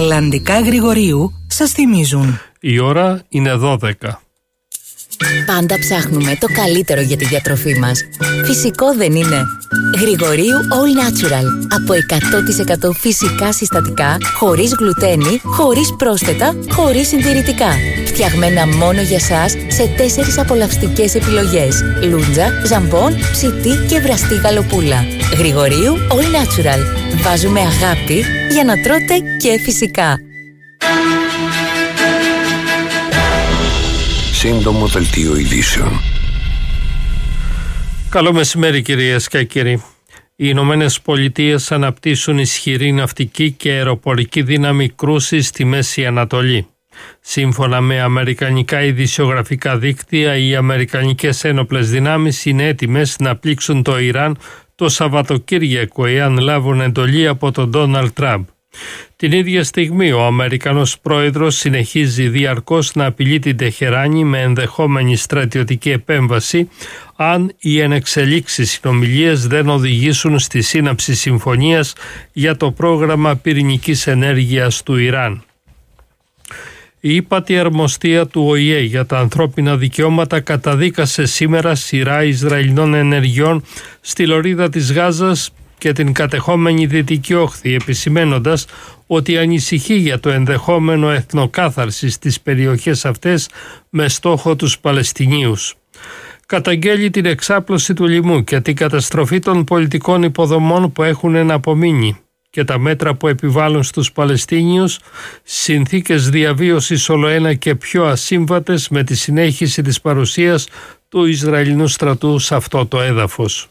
Αλλαντικά Γρηγορίου σας θυμίζουν. Η ώρα είναι 12. Πάντα ψάχνουμε το καλύτερο για τη διατροφή μας. Φυσικό δεν είναι? Γρηγορίου All Natural. Από 100% φυσικά συστατικά, χωρίς γλουτένι, χωρίς πρόσθετα, χωρίς συντηρητικά. Φτιαγμένα μόνο για σας σε 4 απολαυστικές επιλογές. Λούντζα, ζαμπόν, ψητή και βραστή γαλοπούλα. Γρηγορίου All Natural. Βάζουμε αγάπη για να τρώτε και φυσικά. Σύντομο δελτίο ειδήσεων. Καλό μεσημέρι κυρίες και κύριοι. Οι Ηνωμένες Πολιτείες αναπτύσσουν ισχυρή ναυτική και αεροπορική δύναμη κρούσης στη Μέση Ανατολή. Σύμφωνα με αμερικανικά ειδησιογραφικά δίκτυα, οι αμερικανικές ένοπλες δυνάμεις είναι έτοιμες να πλήξουν το Ιράν το Σαββατοκύριακο εάν λάβουν εντολή από τον Ντόναλντ Τραμπ. Την ίδια στιγμή ο Αμερικανός πρόεδρος συνεχίζει διαρκώς να απειλεί την Τεχεράνη με ενδεχόμενη στρατιωτική επέμβαση αν οι ενεξελίξεις συνομιλίες δεν οδηγήσουν στη σύναψη συμφωνίας για το πρόγραμμα πυρηνικής ενέργειας του Ιράν. Η ύπατη αρμοστία του ΟΗΕ για τα ανθρώπινα δικαιώματα καταδίκασε σήμερα σειρά Ισραηλινών ενεργειών στη λωρίδα της Γάζας και την κατεχόμενη Δυτική Όχθη, επισημένοντας ότι ανησυχεί για το ενδεχόμενο εθνοκάθαρση στις περιοχές αυτές με στόχο τους Παλαιστινίους. Καταγγέλει την εξάπλωση του λοιμού και την καταστροφή των πολιτικών υποδομών που έχουν απομείνει και τα μέτρα που επιβάλλουν στους Παλαιστίνιους, συνθήκες διαβίωσης ολοένα και πιο ασύμβατες με τη συνέχιση της παρουσίας του Ισραηλινού στρατού σε αυτό το έδαφος.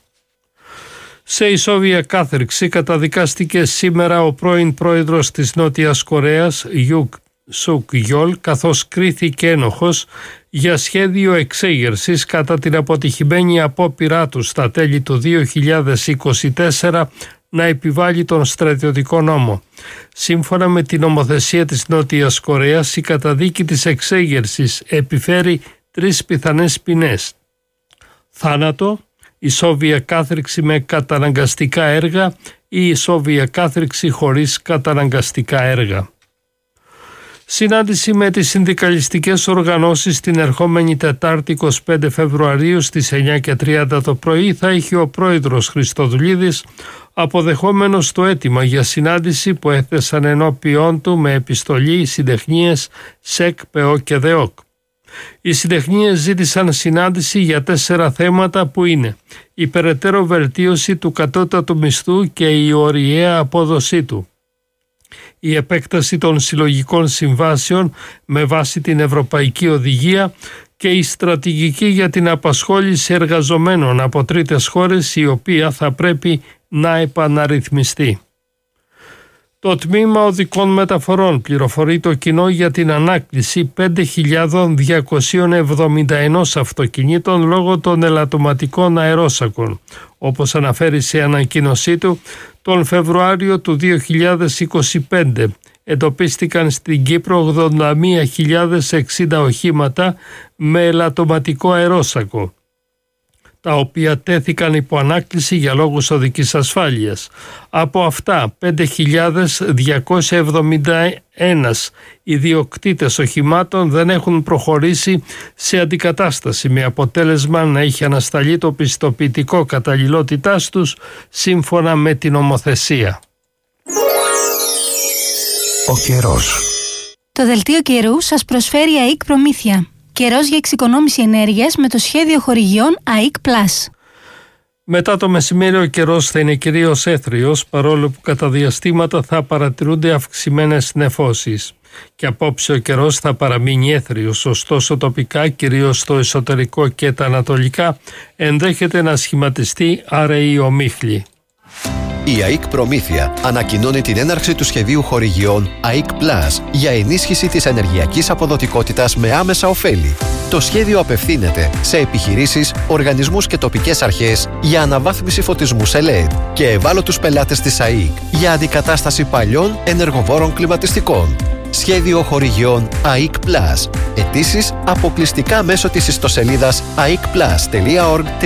Σε ισόβια κάθριξη καταδικάστηκε σήμερα ο πρώην πρόεδρος της Νότιας Κορέας, Ιουκ Σουκ Γιόλ, καθώς κρίθηκε ένοχος για σχέδιο εξέγερσης κατά την αποτυχημένη απόπειρά του στα τέλη του 2024 να επιβάλλει τον στρατιωτικό νόμο. Σύμφωνα με την νομοθεσία της Νότιας Κορέας, η καταδίκη της εξέγερσης επιφέρει 3 πιθανές ποινές: θάνατο, ισόβια κάθριξη με καταναγκαστικά έργα ή ισόβια κάθριξη χωρίς καταναγκαστικά έργα. Συνάντηση με τις συνδικαλιστικές οργανώσεις την ερχόμενη Τετάρτη 25 Φεβρουαρίου στις 9:30 το πρωί θα έχει ο πρόεδρος Χριστοδουλίδης, αποδεχόμενος το αίτημα για συνάντηση που έθεσαν ενώπιόν του με επιστολή συντεχνίες ΣΕΚ, ΠΕΟ και ΔΕΟΚ. Οι συντεχνίες ζήτησαν συνάντηση για 4 θέματα που είναι η περαιτέρω βελτίωση του κατώτατου μισθού και η ωριαία απόδοσή του, η επέκταση των συλλογικών συμβάσεων με βάση την Ευρωπαϊκή Οδηγία και η στρατηγική για την απασχόληση εργαζομένων από τρίτες χώρες, η οποία θα πρέπει να επαναρρυθμιστεί. Το Τμήμα Οδικών Μεταφορών πληροφορεί το κοινό για την ανάκληση 5.271 αυτοκινήτων λόγω των ελαττωματικών αερόσακων. Όπως αναφέρει σε ανακοίνωσή του, τον Φεβρουάριο του 2025 εντοπίστηκαν στην Κύπρο 81.060 οχήματα με ελαττωματικό αερόσακο, τα οποία τέθηκαν υπό ανάκληση για λόγους οδικής ασφάλειας. Από αυτά, 5.271 ιδιοκτήτες οχημάτων δεν έχουν προχωρήσει σε αντικατάσταση, με αποτέλεσμα να έχει ανασταλεί το πιστοποιητικό καταλληλότητάς τους σύμφωνα με την νομοθεσία. Ο καιρός. Το δελτίο καιρού σας προσφέρει ΑΕΚ Προμήθεια. Καιρός για εξοικονόμηση ενέργειας με το σχέδιο χορηγιών ΑΕΚ+. Μετά το μεσημέρι ο καιρός θα είναι κυρίως έθριος, παρόλο που κατά διαστήματα θα παρατηρούνται αυξημένες νεφώσεις. Και απόψε ο καιρός θα παραμείνει έθριος, ωστόσο τοπικά, κυρίως στο εσωτερικό και τα ανατολικά, ενδέχεται να σχηματιστεί άραιη ομίχλη. Η ΑΕΚ Προμήθεια ανακοινώνει την έναρξη του σχεδίου χορηγιών ΑΕΚ Plus για ενίσχυση της ενεργειακής αποδοτικότητας με άμεσα ωφέλη. Το σχέδιο απευθύνεται σε επιχειρήσεις, οργανισμούς και τοπικές αρχές για αναβάθμιση φωτισμού σε LED και ευάλωτους πελάτες της ΑΕΚ για αντικατάσταση παλιών ενεργοβόρων κλιματιστικών. Σχέδιο χορηγιών ΑΕΚ Plus. Αιτήσεις αποκλειστικά μέσω της ιστοσελίδας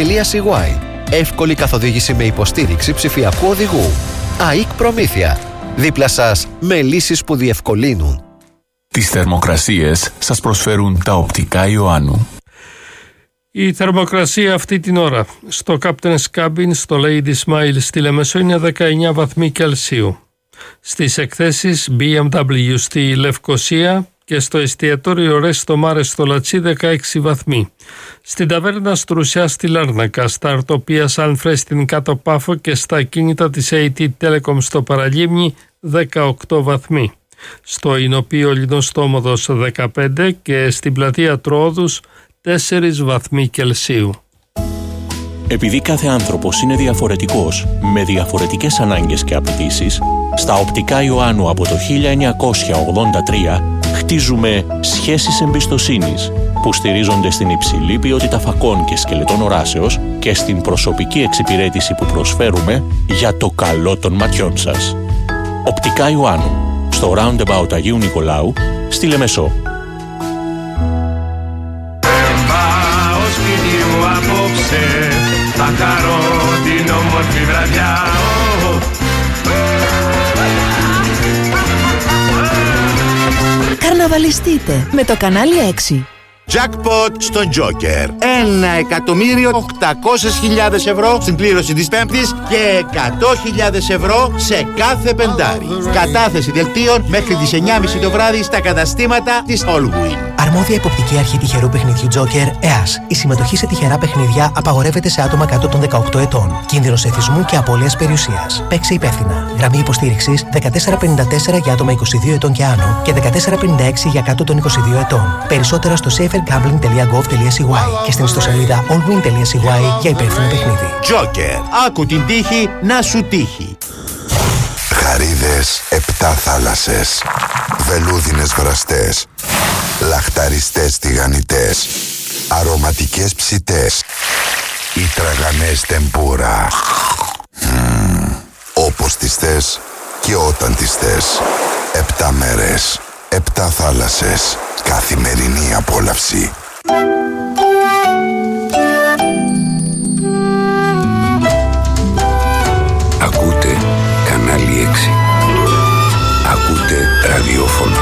aecplus.org.cy. Εύκολη καθοδήγηση με υποστήριξη ψηφιακού οδηγού. ΑΕΚ Προμήθεια. Δίπλα σας με λύσεις που διευκολύνουν. Τις θερμοκρασίες σας προσφέρουν τα οπτικά Ιωάννου. Η θερμοκρασία αυτή την ώρα στο Captain's Cabin στο Lady Smile στη Λεμεσό είναι 19 βαθμοί Κελσίου. Στις εκθέσεις BMW στη Λευκοσία και στο εστιατόριο Resto Mare στο Λατσί 16 βαθμοί. Στην ταβέρνα Στρουσιά στη Λάρνακα, στα Αρτοπία Σανφρέ στην Κάτω Πάφο και στα ακίνητα της AT Telecom στο Παραλίμνη 18 βαθμοί. Στο Ινοπείο Λινοστόμοδος 15 και στην πλατεία Τρόδους 4 βαθμοί Κελσίου. Επειδή κάθε άνθρωπος είναι διαφορετικός, με διαφορετικές ανάγκες και απαιτήσεις, στα οπτικά Ιωάννου από το 1983 χτίζουμε σχέσεις εμπιστοσύνης που στηρίζονται στην υψηλή ποιότητα φακών και σκελετών οράσεως και στην προσωπική εξυπηρέτηση που προσφέρουμε για το καλό των ματιών σας. Οπτικά Ιωάννου, στο Roundabout Αγίου Νικολάου, στη Λεμεσό. Θα χαρώ την όμορφη βραδιά. Καρναβαλιστείτε με το κανάλι 6. Jackpot στον Joker. 1.800.000 ευρώ στην κλήρωση της Πέμπτης και 100.000 ευρώ σε κάθε πεντάρι. Κατάθεση δελτίων μέχρι τις 9.30 το βράδυ στα καταστήματα της Allwin. Αρμόδια υποπτική αρχή τυχερού παιχνιδιού Joker, ΕΑΣ. Η συμμετοχή σε τυχερά παιχνίδια απαγορεύεται σε άτομα κάτω των 18 ετών. Κίνδυνος εθισμού και απώλειας περιουσίας. Παίξε υπεύθυνα. Γραμμή υποστήριξης 1454 για άτομα 22 ετών και άνω και 1456 για κάτω των 22 ετών. Περισσότερα στο safergambling.gov.cy και στην ιστοσελίδα allwin.cy για υπεύθυνο παιχνίδι. Joker. Άκου την τύχη να σου τύχει. Χαρίδες 7 θάλασσες, βελούδινες βραστές, λαχταριστές τηγανιτές, αρωματικές ψητές, οι τραγανές τεμπούρα. Όπως τις θες και όταν τις θες. 7 μέρες, 7 θάλασσες, καθημερινή απόλαυση. Ακούτε κανάλι 6. Ακούτε ραδιόφωνο.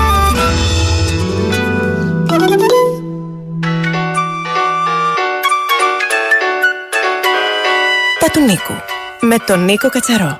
Τα του Νίκου με τον Νίκο Κατσαρό.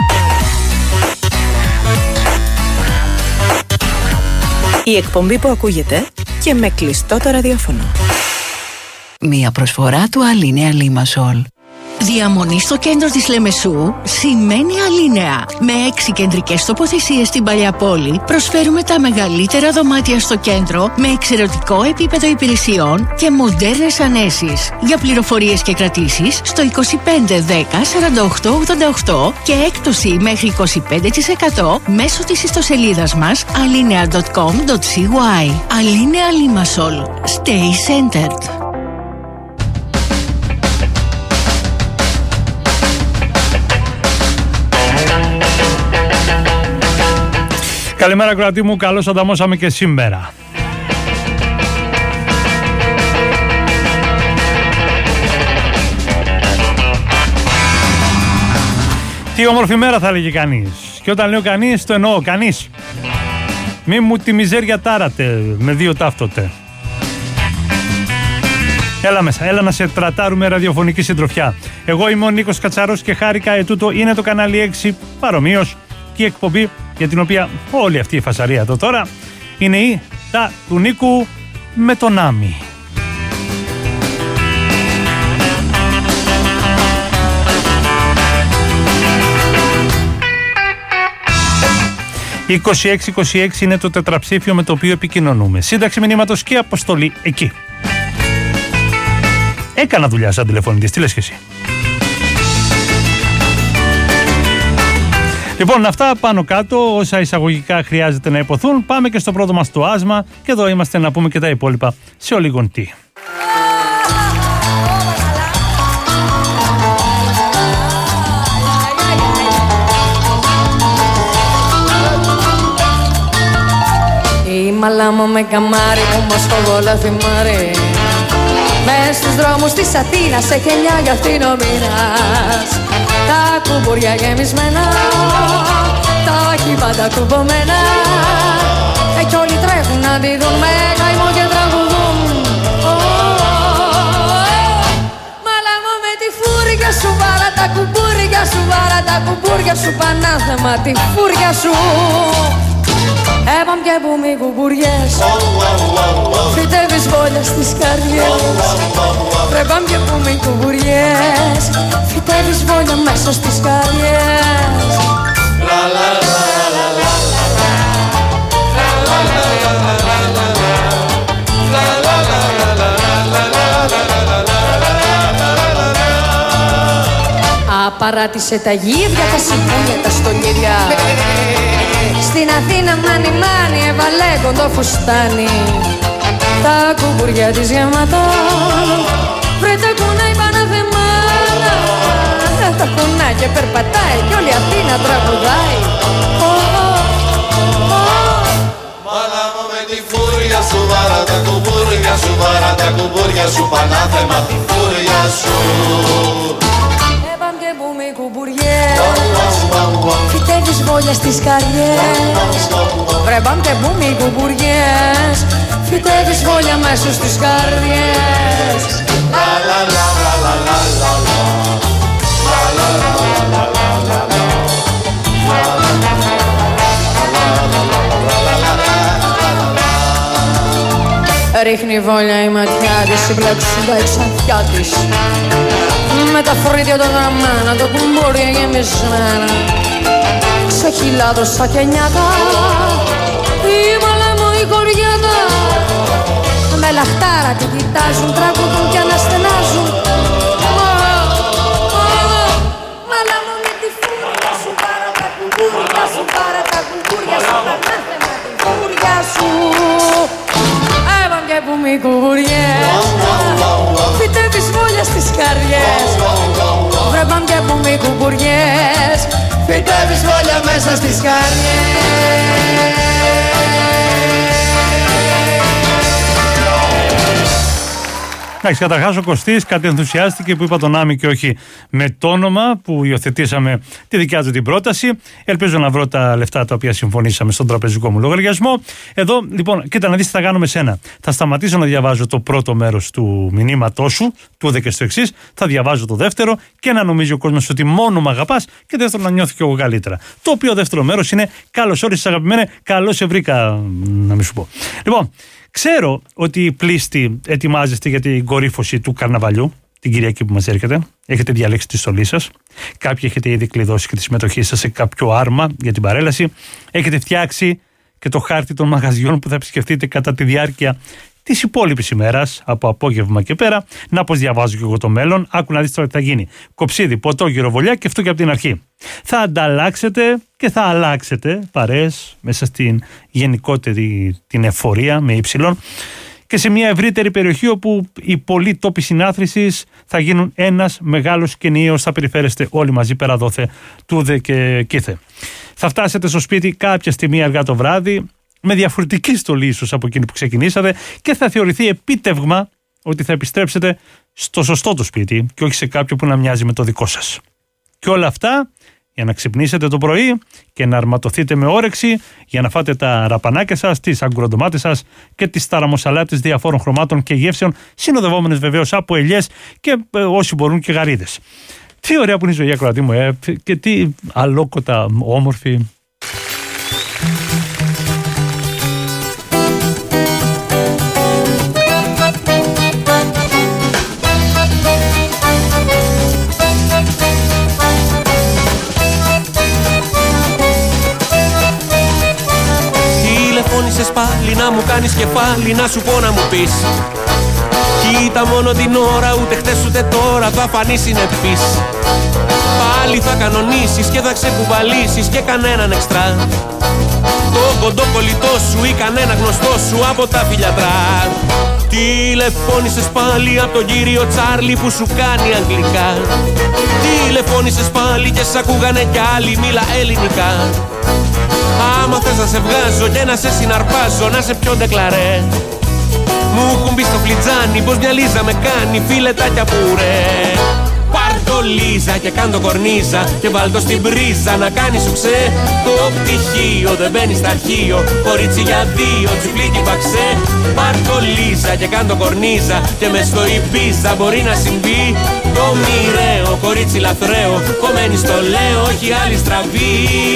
Η εκπομπή που ακούγεται και με κλειστό το ραδιόφωνο. Μία προσφορά του Αλίνεα Λίμασολ. Διαμονή στο κέντρο της Λεμεσού σημαίνει Αλίνεα. Με 6 κεντρικές τοποθεσίες στην παλιά πόλη προσφέρουμε τα μεγαλύτερα δωμάτια στο κέντρο με εξαιρετικό επίπεδο υπηρεσιών και μοντέρνες ανέσεις. Για πληροφορίες και κρατήσεις στο 25 10 48 88 και έκπτωση μέχρι 25% μέσω της ιστοσελίδας μας alinea.com.cy. Αλίνεα Λίμασολ. Stay centered. Καλημέρα κρατή μου, καλώς ανταμώσαμε και σήμερα. Τι όμορφη μέρα θα έλεγε κανείς. Και όταν λέω κανείς, το εννοώ κανείς. Μη μου τη μιζέρια τάρατε με 2 ταύτοτε. Έλα μέσα, έλα να σε τρατάρουμε ραδιοφωνική συντροφιά. Εγώ είμαι ο Νίκος Κατσαρός και χάρηκα ετούτο είναι το κανάλι 6 παρομοίως και η εκπομπή για την οποία όλη αυτή η φασαρία εδώ τώρα είναι η τα του Νίκου με τον Άμι. Η 2626 είναι το τετραψήφιο με το οποίο επικοινωνούμε. Σύνταξη μηνύματος και αποστολή εκεί. Έκανα δουλειά σαν τηλεφωνητής, τι λες και εσύ. Λοιπόν, αυτά πάνω κάτω, όσα εισαγωγικά χρειάζεται να υποθούν. Πάμε και στο πρώτο μας το άσμα και εδώ είμαστε να πούμε και τα υπόλοιπα σε ολίγον τι. Η μαλάμα με καμάρι που μας φοβόλα θυμάρι. Μες στους δρόμους της Αθήνας σε χελιά για αστυνομίας. Τα κουμπουριά γεμισμένα τα έχει πάντα κουμπωμένα κι όλοι τρέχουν να τη δουν με καημό και τραγουδούν. Μάλα μου με τη φούρια σου, βάρα τα κουμπούρια σου, βάρα τα κουμπούρια σου, πανάθεμα τη φούρια σου. Έπαμ και μπούμι κουμπουριές, φυτεύεις βόλια στις καρδιές. Έπαμ και μπούμι κουμπουριές, φυτεύεις βόλια μέσα στις καρδιές. Απαράτησε τα γύρια, τα σιπούνια, τα στολίδια. Στην Αθήνα μάνι μάνι έβαλε κοντό φουστάνι. Τα κουμπουριά της γεμάτα, βρε τα κουνάει παναθεμάνα. Τα κουνάει και περπατάει κι όλη Αθήνα τραγουδάει. Μάνα μου με τη φούρια σου, βάρα τα κουμπούρια σου, βάρα τα κουμπούρια σου, πανάθεμα τη φούρια σου. Και μπούμι κουμπουριές, φυτεύεις βόλια στις καρδιές. Βρε μπαμ και μπούμι κουμπουριές, φυτεύεις βόλια μέσα στις καρδιές. La la la la la la la la. La la la la la la la. Ρίχνει βόλια η ματιά της, συμπλέξουν τα εξαθιά της. Με τα φρύδια το γραμμένα, το κουμπούρια γεμισμένα. Ξεχυλάδωσα και νιάτα, η μαλά μου η κοριάτα. Με λαχτάρα την κοιτάζουν, τραγουδούν κι αναστενάζουν. Μαλά μου με τη φούρια σου, πάρε τα κουμπούρια σου, πάρε τα κουμπούρια σου, πανάθεμα τη φούρια σου. Έβαμ και μπούμι κουμπουριές, φυτεύεις βόλια στις καρδιές. Βρε μπαμ και μπούμι κουμπουριές, φυτεύεις βόλια μέσα στις καρδιές. Εντάξει, καταρχάς ο Κωστής κάτι ενθουσιάστηκε που είπα τον Άμι και όχι με το όνομα που υιοθετήσαμε τη δικιά του την πρόταση. Ελπίζω να βρω τα λεφτά τα οποία συμφωνήσαμε στον τραπεζικό μου λογαριασμό. Εδώ, λοιπόν, κοίτα να δεις τι θα κάνω με σένα. Θα σταματήσω να διαβάζω το πρώτο μέρος του μηνύματός σου, του είδε και στο εξής. Θα διαβάζω το δεύτερο και να νομίζει ο κόσμος ότι μόνο με αγαπάς και δεύτερο να νιώθω κι εγώ καλύτερα. Το οποίο δεύτερο μέρος είναι καλώς όρισες αγαπημένε, καλώς σε βρήκα, να μην σου πω. Λοιπόν. Ξέρω ότι πλήστη ετοιμάζεστε για την κορύφωση του καρναβαλιού, την Κυριακή που μας έρχεται. Έχετε διαλέξει τη στολή σας. Κάποιοι έχετε ήδη κλειδώσει και τη συμμετοχή σας σε κάποιο άρμα για την παρέλαση. Έχετε φτιάξει και το χάρτη των μαγαζιών που θα επισκεφτείτε κατά τη διάρκεια της υπόλοιπης ημέρας, από απόγευμα και πέρα. Να πως διαβάζω και εγώ το μέλλον. Άκου να δεις τώρα τι θα γίνει. Κοψίδι, ποτό, γυροβολιά και αυτό και από την αρχή. Θα ανταλλάξετε και θα αλλάξετε παρέες μέσα στην γενικότερη την εφορία με ύψιλον και σε μια ευρύτερη περιοχή όπου οι πολλοί τόποι συνάθρησης θα γίνουν ένας μεγάλος κενίος. Θα περιφέρεστε όλοι μαζί πέρα δόθε, τούδε και κήθε. Θα φτάσετε στο σπίτι κάποια στιγμή αργά το βράδυ, με διαφορετική στολή ίσως από εκείνη που ξεκινήσατε και θα θεωρηθεί επίτευγμα ότι θα επιστρέψετε στο σωστό το σπίτι και όχι σε κάποιο που να μοιάζει με το δικό σας. Και όλα αυτά για να ξυπνήσετε το πρωί και να αρματωθείτε με όρεξη για να φάτε τα ραπανάκια σας, τις αγκουροντομάτες σας και τις ταραμοσαλάτες διαφόρων χρωμάτων και γεύσεων, συνοδευόμενες βεβαίως από ελιές και όσοι μπορούν και γαρίδες. Τι ωραία που είναι η ζωή, ακροατή μου, και τι αλόκοτα όμορφη. Τηλεφώνησες πάλι να μου κάνεις κεφάλι, να σου πω να μου πεις. Κοίτα μόνο την ώρα, ούτε χτες ούτε τώρα θα φανείς συνεπής. Πάλι θα κανονίσεις και θα ξεκουβαλήσεις και κανέναν εξτρά. Το κοντό κολλητό σου ή κανένα γνωστό σου από τα φιλιατρά. Τηλεφώνησες πάλι από τον κύριο Τσάρλι που σου κάνει αγγλικά. Τηλεφώνησες πάλι και σ' ακούγανε κι άλλοι, μίλα ελληνικά. Άμα θες να σε βγάζω και να σε συναρπάζω, να σε πιο ντεκλαρέ. Μου έχουν μπει στο φλιτζάνι πως μια Λίζα με κάνει φιλετάκια πουρέ. Πάρ' το Πάρτο Λίζα και κάντο κορνίζα και βάλτο στην πρίζα να κάνει σουξέ. Το πτυχίο δεν μπαίνει στα αρχείο, κορίτσι για δύο, τσιφλίκι παξέ. Πάρτο Λίζα και κάντο κορνίζα και μες στο Ιμπίζα μπορεί να συμβεί το μοιραίο, κορίτσι λαθρέο, κομμένη στο λέω, όχι άλλη στραβή.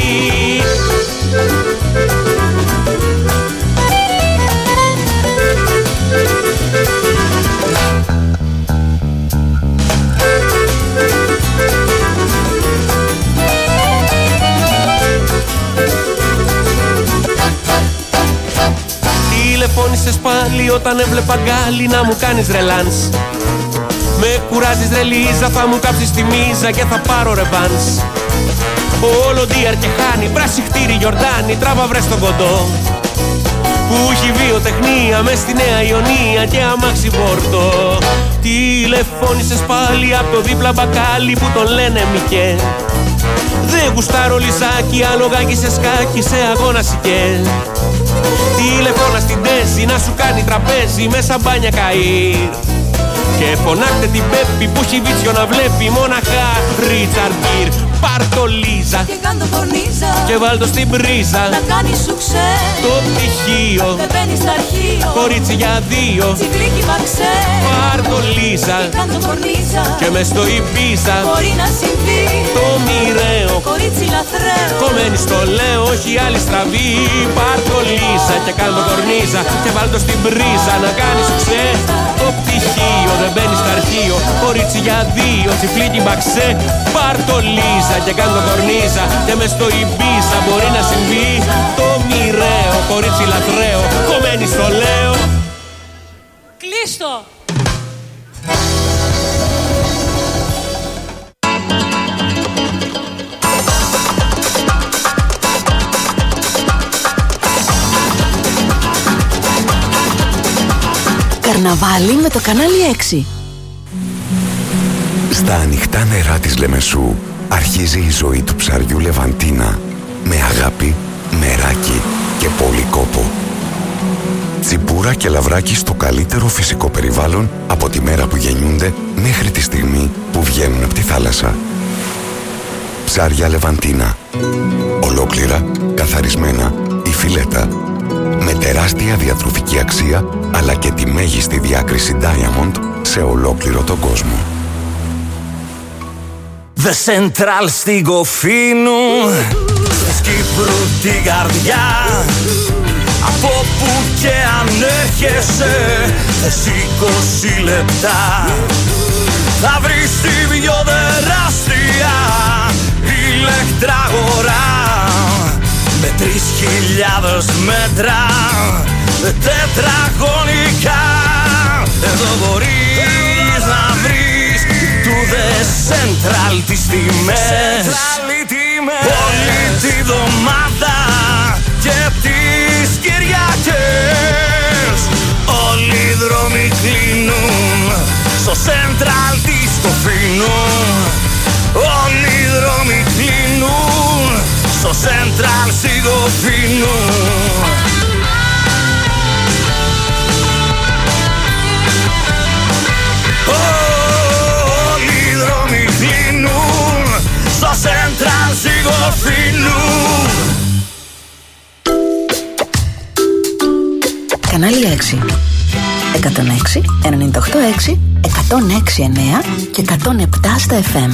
Τηλεφώνησες πάλι όταν έβλεπα γκάλι να μου κάνεις ρελάνς. Με κουράζεις ρε Λίζα, θα μου κάψεις τη μίζα και θα πάρω ρεβάνς. Όλο ντίαρ και χάνει, πράσι χτύρι Γιορτάνη, τράβα βρες τον κοντό που έχει βιοτεχνία μες στη Νέα Ιωνία και αμάξι βόρτο. Τηλεφώνησες πάλι απ' το δίπλα μπακάλι που τον λένε Μικέ. Δεν γουστάρω Λιζάκι, αλογάκι σε σκάκι, σε αγώνα σικέ. Τηλεφώνα στην Τέζη να σου κάνει τραπέζι μέσα μπάνια Καΐρ. Και φωνάξτε την Πέπη που έχει βίτσιο να βλέπει μόναχα Ρίτσαρντ Γκίρ. Πάρτο Λίζα και κάντο κορνίζα και βάλτο στην πρίζα να κάνει σουξέ. Το πτυχίο δεν μπαίνει στα αρχείο, κορίτσι για δύο, τσιφλίκι παξέ. Πάρτο Λίζα και κάντο κορνίζα και μες στο Ιμπίζα μπορεί να συμβεί το μοιραίο, κορίτσι λαθρέο, κομμένη στο λέω, όχι άλλη στραβή. Πάρτο Λίζα και κάντο κορνίζα και βάλτο στην πρίζα να κάνει σουξέ. Το πτυχίο δεν μπαίνει στα αρχείο, κορίτσι για δύο, τσιφλίκι παξέ. Πάρτο Λίζα και κάντο κορνίζα και μες στο Ιμπίζα μπορεί να συμβεί το μοιραίο, κορίτσι λαθρέο, κομμένη στο λέω. Κλείστο! Καρναβάλι με το κανάλι 6. Στα ανοιχτά νερά της Λεμεσού αρχίζει η ζωή του ψαριού Λεβαντίνα με αγάπη, μεράκι και πολύ κόπο. Τσιμπούρα και λαβράκι στο καλύτερο φυσικό περιβάλλον από τη μέρα που γεννιούνται μέχρι τη στιγμή που βγαίνουν από τη θάλασσα. Ψάρια Λεβαντίνα. Ολόκληρα, καθαρισμένα ή φιλέτα. Με τεράστια διατροφική αξία αλλά και τη μέγιστη διάκριση Diamond σε ολόκληρο τον κόσμο. The Central στην Κοφίνου, της Κύπρου την καρδιά. Από που και αν έρχεσαι, θες 20 λεπτά. Θα βρεις τη πιο τεράστια ηλεκτραγορά με 3.000 μέτρα τετραγωνικά. Εδώ μπορείς να βρεις του The Central τις τιμές όλη τη βδομάδα και τις Κυριακές. Όλοι οι δρόμοι κλείνουν στο Central της Κοφίνου. Όλοι οι δρόμοι κλείνουν στο Central της Κοφίνου. Όλοι οι δρόμοι κλείνουν στο Central της Κοφίνου. Κανάλι 6. 106, 98,6, 106,9 και 107 στα FM.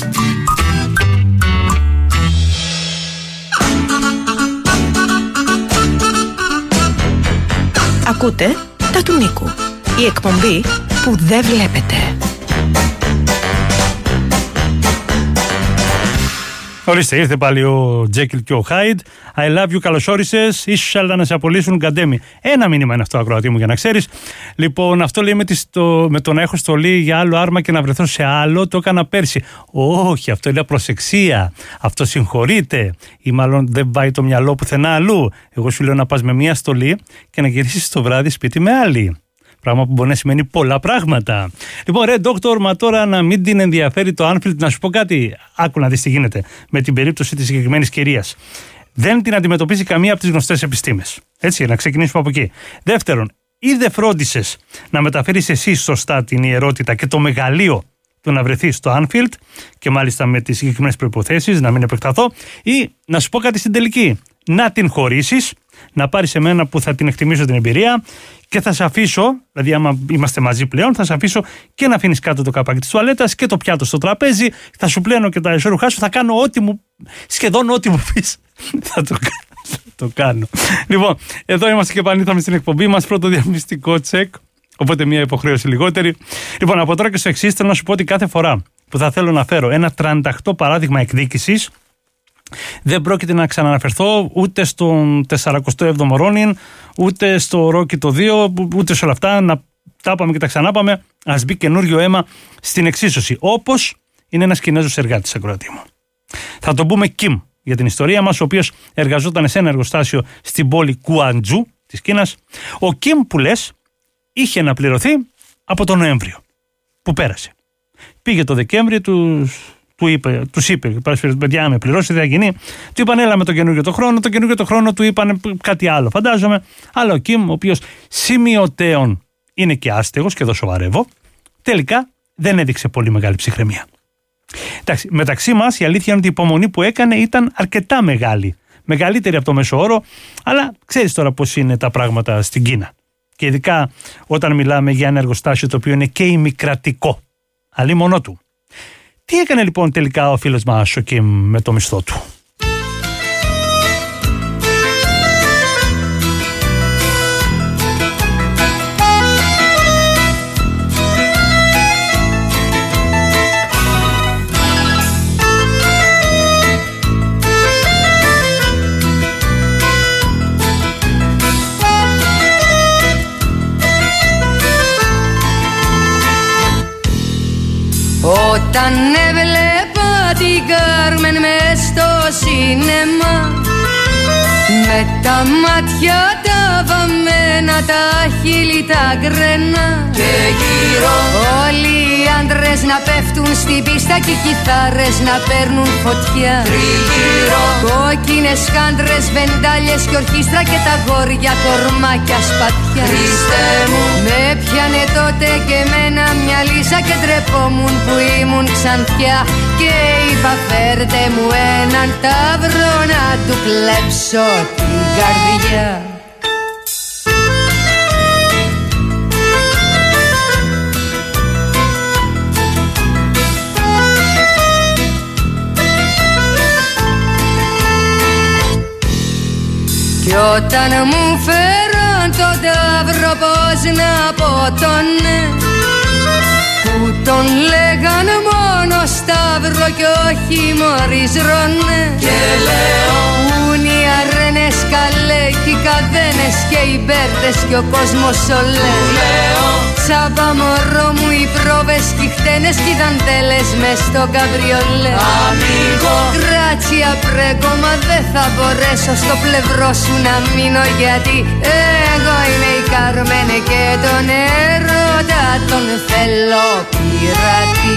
Ακούτε τα του Νίκου. Η εκπομπή που δεν βλέπετε. Ορίστε, ήρθε πάλι ο Τζέκιλ και ο Χάιντ. I love you, καλώς όρισες. Ίσως να σε απολύσουν, γκαντέμι. Ένα μήνυμα είναι αυτό, ακροατή μου, για να ξέρεις. Λοιπόν, αυτό λέει με το να έχω στολή για άλλο άρμα και να βρεθώ σε άλλο, το έκανα πέρσι. Όχι, αυτό είναι απροσεξία. Αυτό συγχωρείται. Ή μάλλον δεν πάει το μυαλό πουθενά αλλού. Εγώ σου λέω να πας με μία στολή και να γυρίσεις το βράδυ σπίτι με άλλη. Πράγμα που μπορεί να σημαίνει πολλά πράγματα. Λοιπόν, ρε ντόκτορ, μα τώρα να μην την ενδιαφέρει το Άνφιλντ, να σου πω κάτι. Άκου να δεις τι γίνεται με την περίπτωση της συγκεκριμένης κυρίας. Δεν την αντιμετωπίζει καμία από τις γνωστές επιστήμες. Έτσι, να ξεκινήσουμε από εκεί. Δεύτερον, ή δεν φρόντισες να μεταφέρεις εσύ σωστά την ιερότητα και το μεγαλείο του να βρεθεί στο Anfield και μάλιστα με τις συγκεκριμένες προϋποθέσεις, να μην επεκταθώ, ή να σου πω κάτι στην τελική, να την χωρίσεις, να πάρεις εμένα που θα την εκτιμήσω την εμπειρία και θα σε αφήσω, δηλαδή άμα είμαστε μαζί πλέον, θα σε αφήσω και να αφήνεις κάτω το καπάκι της τουαλέτας και το πιάτο στο τραπέζι, θα σου πλένω και τα ισόρουχά σου, θα κάνω σχεδόν ό,τι μου πεις. Θα το κάνω. Λοιπόν, εδώ είμαστε και επανήλθαμε στην εκπομπή μας, πρώτο διαφημιστικό τσεκ, οπότε μια υποχρέωση λιγότερη. Λοιπόν, από τώρα και στο εξής θέλω να σου πω ότι κάθε φορά που θα θέλω να φέρω ένα 38 παράδειγμα εκδίκησης, δεν πρόκειται να ξαναναφερθώ ούτε στον 47ο Ρόνιν, ούτε στο Ρόκι το 2, ούτε σε όλα αυτά. Να τα είπαμε και τα ξανάπαμε. Ας μπει καινούριο αίμα στην εξίσωση. Όπως είναι ένας Κινέζος εργάτης, ακροατή μου. Θα τον πούμε Κιμ για την ιστορία μας, ο οποίος εργαζόταν σε ένα εργοστάσιο στην πόλη Κουαντζού της Κίνας. Ο Κιμ που λες είχε να πληρωθεί από τον Νοέμβριο που πέρασε. Πήγε το Δεκέμβριο, τους είπε, παιδιά, με πληρώσει, δεν θα γίνει. Του είπαν, έλα με το καινούργιο το χρόνο. Το καινούργιο το χρόνο του είπαν κάτι άλλο, φαντάζομαι. Αλλά ο Κιμ, ο οποίος σημειωτέων είναι και άστεγος, και εδώ σοβαρεύω, τελικά δεν έδειξε πολύ μεγάλη ψυχραιμία. Εντάξει, μεταξύ μας η αλήθεια είναι ότι η υπομονή που έκανε ήταν αρκετά μεγάλη. Μεγαλύτερη από το μέσο όρο, αλλά ξέρεις τώρα πώς είναι τα πράγματα στην Κίνα. Και ειδικά όταν μιλάμε για ένα εργοστάσιο το οποίο είναι και ημικρατικό. Αλλή μόνο του. Τι έκανε λοιπόν τελικά ο φίλος μας ο Κιμ με το μισθό του? Όταν έβλεπα την Κάρμεν μες στο σίνεμα, με τα μάτια τα βαμμένα, τα χείλη τα γκρένα, και γύρω όλοι οι άντρες να πέφτουν στην πίστα και οι κιθάρες να παίρνουν φωτιά. Τριγύρω κόκκινες χάντρες, βεντάλιες και ορχήστρα και τα γόρια κορμάκια σπατιά. Χριστέ μου, με πιάνε τότε και εμένα μια λύσα και ντρεπόμουν που ήμουν ξανθιά. Και είπα, φέρτε μου έναν ταύρο να του κλέψω την καρδιά. Κι όταν μου φέραν τον ταύρο, πώς να πω τον ναι, που τον λέγαν μόνο Σταύρο κι όχι Μωρίς Ρονέ. Και λέω, πουν οι αρένες καλέ κι οι καδένες και οι μπέρδες κι ο κόσμος ολέ. Λέω, τσάμπα μωρό μου οι πρόβες κι οι χτένες κι οι δαντέλες μες στο καμπριολέ. Αμίγο, γράτσια πρέγκο, μα δεν θα μπορέσω στο πλευρό σου να μείνω, γιατί εγώ είμαι η Κάρμενε και τον έρωτα τον θέλω πειρατή.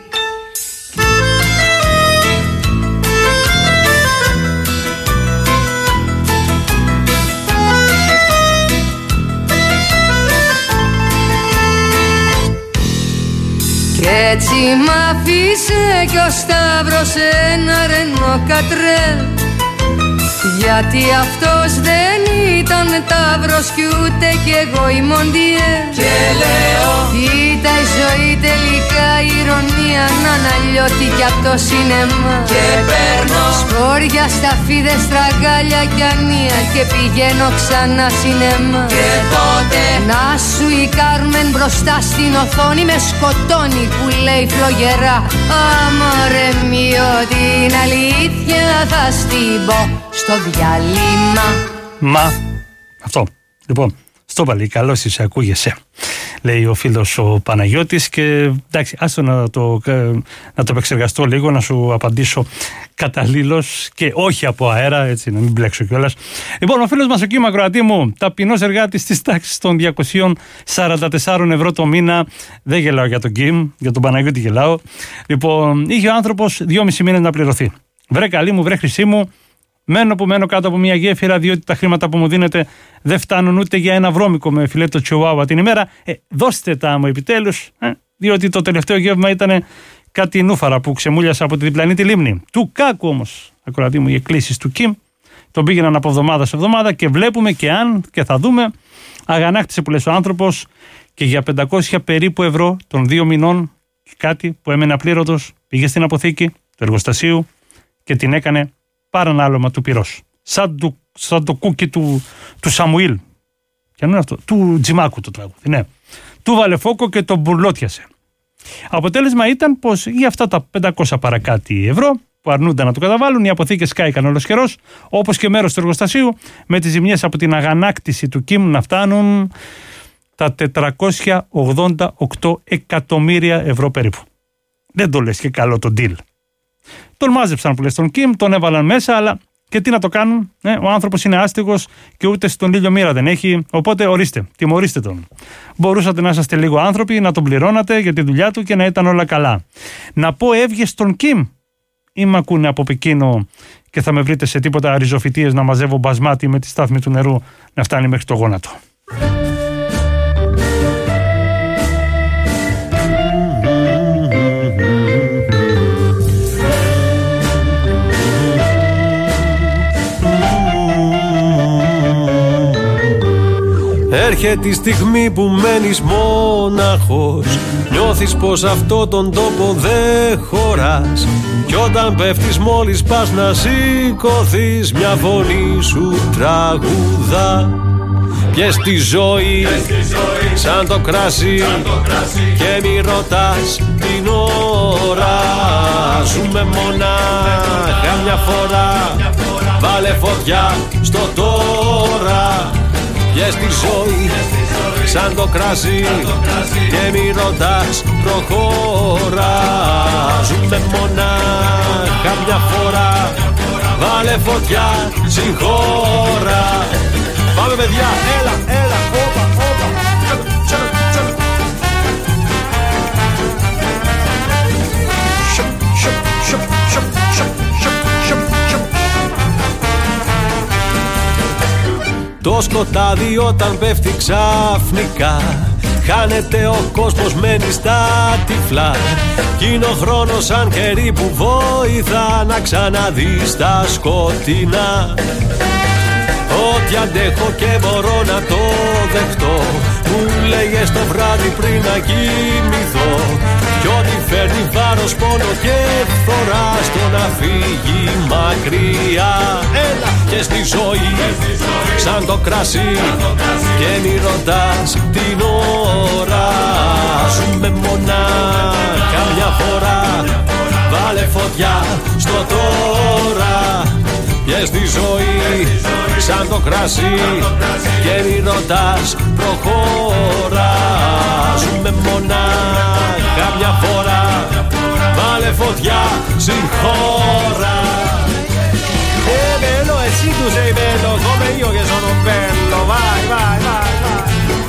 Κι έτσι μ' άφησε κι ο Σταύρος ένα Ρενό Κατρέλ, γιατί αυτός δεν ήταν ταύρος κι ούτε κι εγώ η Μοντιέ. Και λέω, ήταν η ζωή τελικά ηρωνία, να αναλιώτη κι απ' το σινεμά. Και παίρνω σπόρια, σταφίδες, τραγάλια κι ανία και πηγαίνω ξανά σινεμά. Και τότε να σου η Κάρμεν μπροστά στην οθόνη με σκοτώνει που λέει φλογερά, αμόρε μειώ την αλήθεια θα στην πω στο διάλειμμα. Μα, αυτό. Λοιπόν, στο παλί, καλώς είσαι, ακούγεσαι, λέει ο φίλος ο Παναγιώτης. Και εντάξει, άστο να το επεξεργαστώ λίγο, να σου απαντήσω καταλήλως και όχι από αέρα, έτσι να μην μπλέξω κιόλας. Λοιπόν, ο φίλος μας ο Κιμ, ακροατή μου, ταπεινός εργάτης της τάξης των 244 ευρώ το μήνα. Δεν γελάω για τον Κιμ, για τον Παναγιώτη γελάω. Λοιπόν, είχε ο άνθρωπος 2,5 μήνες να πληρωθεί. Βρε καλή μου, βρε χρυσή μου, μένω κάτω από μια γέφυρα, διότι τα χρήματα που μου δίνετε δεν φτάνουν ούτε για ένα βρώμικο με φιλέτο τσιουάουα την ημέρα. Δώστε τα μου επιτέλους. διότι το τελευταίο γεύμα ήταν κάτι νούφαρα που ξεμούλιασα από τη διπλανή τη λίμνη. Του κάκου όμως, ακροατή μου, οι εκκλήσεις του Κιμ τον πήγαιναν από εβδομάδα σε εβδομάδα και βλέπουμε και θα δούμε, αγανάκτησε που λες ο άνθρωπος και για 500 περίπου ευρώ των 2 μηνών και κάτι που έμενε απλήρωτος πήγε στην αποθήκη του εργοστασίου και την έκανε παρανάλωμα του πυρός. Σαν το κούκι του Σαμουήλ. Και είναι αυτό, του Τζιμάκου το τραγούδι, ναι. Του βάλε φόκο και τον μπουρλότιασε. Αποτέλεσμα ήταν πως για αυτά τα 500 παρακάτι ευρώ που αρνούνταν να του καταβάλουν, οι αποθήκες κάηκαν ολοσχερός, όπως και μέρος του εργοστασίου, με τις ζημιές από την αγανάκτηση του Κιμ να φτάνουν τα 488 εκατομμύρια ευρώ περίπου. Δεν το λες και καλό το deal. Τον μάζεψαν που λες τον Κιμ, τον έβαλαν μέσα, αλλά και τι να το κάνουν, ο άνθρωπος είναι άστεγος και ούτε στον ήλιο μοίρα δεν έχει, οπότε ορίστε, τιμωρήστε τον. Μπορούσατε να είσαστε λίγο άνθρωποι, να τον πληρώνατε για τη δουλειά του και να ήταν όλα καλά. Να πω έβγε στον Κιμ ή μ' ακούνε από Πεκίνο και θα με βρείτε σε τίποτα ριζοφυτίες να μαζεύω μπασμάτι με τη στάθμη του νερού να φτάνει μέχρι το γόνατο. Έρχεται η στιγμή που μένεις μόναχος, νιώθεις πως αυτό τον τόπο δεν χωράς, κι όταν πέφτεις μόλις πας να σηκωθείς, μια φωνή σου τραγουδά. Πιες τη ζωή σαν το κράσι και μη ρωτάς την ώρα. Ζούμε μονάχα μια φορά, βάλε φωτιά στο τώρα. Πιες τη ζωή σαν το κράσι και μη ρωτάς προχώρα. Ζούμε μονάχα μια φορά, βάλε φωτιά στην χώρα. Πάμε παιδιά, έλα, όπα, όπα. Το σκοτάδι όταν πέφτει ξαφνικά, χάνεται ο κόσμος, μένει στα τυφλά. Κι είναι ο χρόνος σαν χέρι που βοηθά να ξαναδείς τα σκοτεινά. Ό,τι αντέχω και μπορώ να το δεχτώ, μου λέγες το βράδυ πριν να κοιμηθώ. Κι ό,τι φέρνει βάρος, πόνο και φθορά, στο να φύγει μακριά. Έλα και στη ζωή σαν το κράσι και μη ρωτάς την ώρα. Ζούμε μονάχα μια φορά, βάλε φωτιά στο τώρα. Πιες τη ζωή σαν το κράσι και μη ρωτάς προχώρα. Ζούμε μονάχα μια φορά, βάλε φωτιά στην χώρα. Bello e sì tu sei bello come io che sono bello. Vai, vai, vai, vai.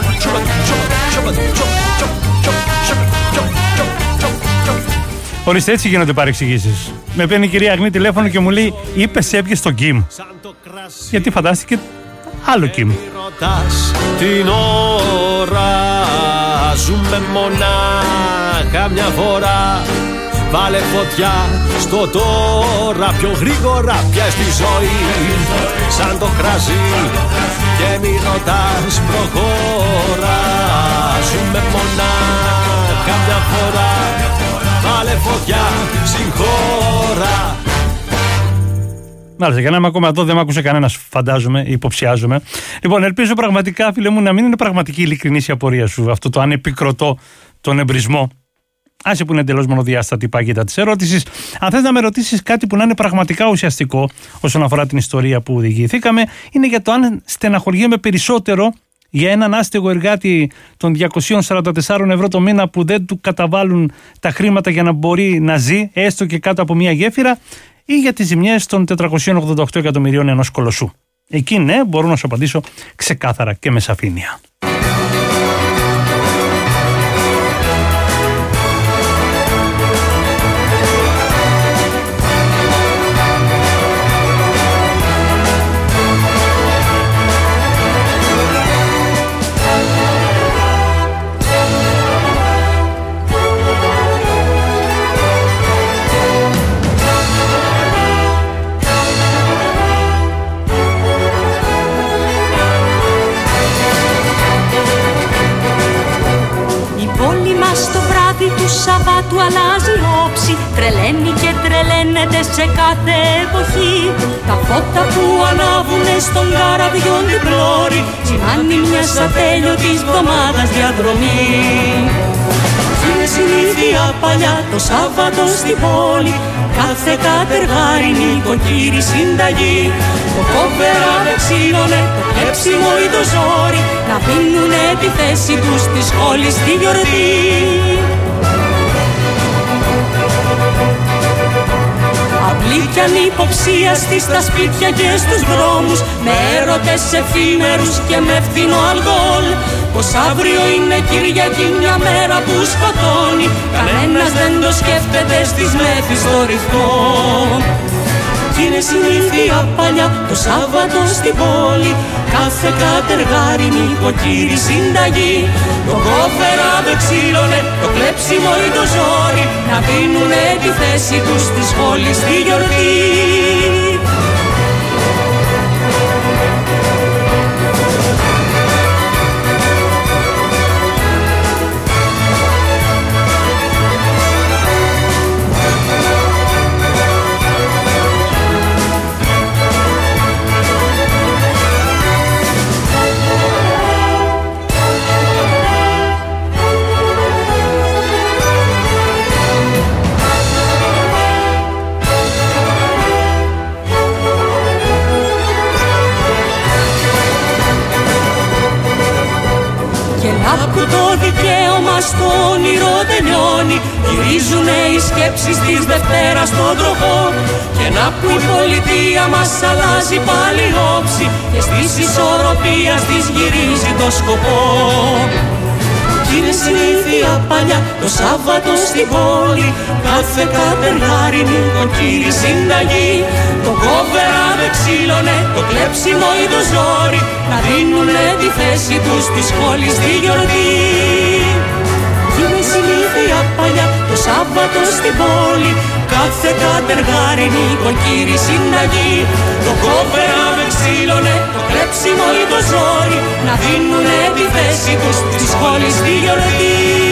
Ορίστε, έτσι γίνονται παρεξηγήσεις. Με παίρνει η κυρία Αγνή τηλέφωνο και μου λέει: είπες έπιες τον Κιμ. Γιατί φαντάστηκε άλλο Κιμ. Ρωτάς την ώρα, ζούμε μονάχα μια φορά. Βάλε φωτιά στο τώρα, πιο γρήγορα πιες τη ζωή σαν το κράσι και μη ρωτάς προχώρα. Ζούμε μονάχα μια φορά, βάλε φωτιά στην χώρα. Μάλιστα, για να είμαι ακόμα εδώ, δεν με άκουσε κανένας, φαντάζομαι, υποψιάζομαι. Λοιπόν, ελπίζω πραγματικά, φίλε μου, να μην είναι πραγματική ειλικρινής η απορία σου, αυτό το ανεπικροτό, τον εμπρισμό. Άσε που είναι εντελώς μονοδιάστατη η παγίδα της ερώτησης. Αν θες να με ρωτήσεις κάτι που να είναι πραγματικά ουσιαστικό όσον αφορά την ιστορία που οδηγηθήκαμε, είναι για το αν στεναχωριέμαι περισσότερο για έναν άστεγο εργάτη των 244 ευρώ το μήνα που δεν του καταβάλουν τα χρήματα για να μπορεί να ζει, έστω και κάτω από μια γέφυρα, ή για τις ζημιές των 488 εκατομμυρίων ενός κολοσσού. Εκεί ναι, μπορώ να σου απαντήσω ξεκάθαρα και με σαφήνεια. του αλλάζει όψη, τρελαίνει και τρελαίνεται σε κάθε εποχή. Τα φώτα που ανάβουνε στον καραβιόν την πλώρη σημάνει μια ατέλειωτης βδομάδας διαδρομή. Είναι συνήθεια παλιά το Σάββατο στην πόλη, κάθε κατεργάρι νοικοκύρη συνταγή. Το κόβερα με ξύλωνε, το κλέψιμο ή το ζόρι, να δίνουνε τη θέση τους στη σχόλη στη γιορτή. Απλή κι ανυποψίαστη στα σπίτια και στους δρόμους, με έρωτες εφήμερους και με φθηνό αλκοόλ. Πως αύριο είναι Κυριακή, μια μέρα που σκοτώνει, κανένας δεν το σκέφτεται στις μέθης στο ρυθμό. Κι είναι συνήθεια παλιά το Σάββατο στην πόλη, κάθε κατεργάρι νοικοκύρη συνταγή. Το κόφερα με ξύλωνε, το κλέψιμο ή το ζόρι, να δίνουνε τη θέση τους στη σχόλη στη γιορτή. Άκου το δικαίωμα στο όνειρο τελειώνει, γυρίζουνε οι σκέψεις της Δευτέρας στον τροχό. Και να που η πολιτεία μας αλλάζει πάλι όψη και στις ισορροπίας της γυρίζει το σκοπό. Κι είναι συνήθεια παλιά το Σάββατο στην πόλη, κάθε κατεργάρι νοικοκύρη συνταγή. Το κόβερα με ξύλωνε, το κλέψιμο ή το ζόρι, να δίνουνε τη θέση τους στη σχόλη στη γιορτή. Κι είναι συνήθεια παλιά το Σάββατο στην πόλη, κάθε κατεργάρι νοικοκύρη συνταγή. Το κόβερα με ξύλωνε, το κλέψιμο ή το ζόρι, να δίνουνε τη θέση τους στη σχόλη στη γιορτή.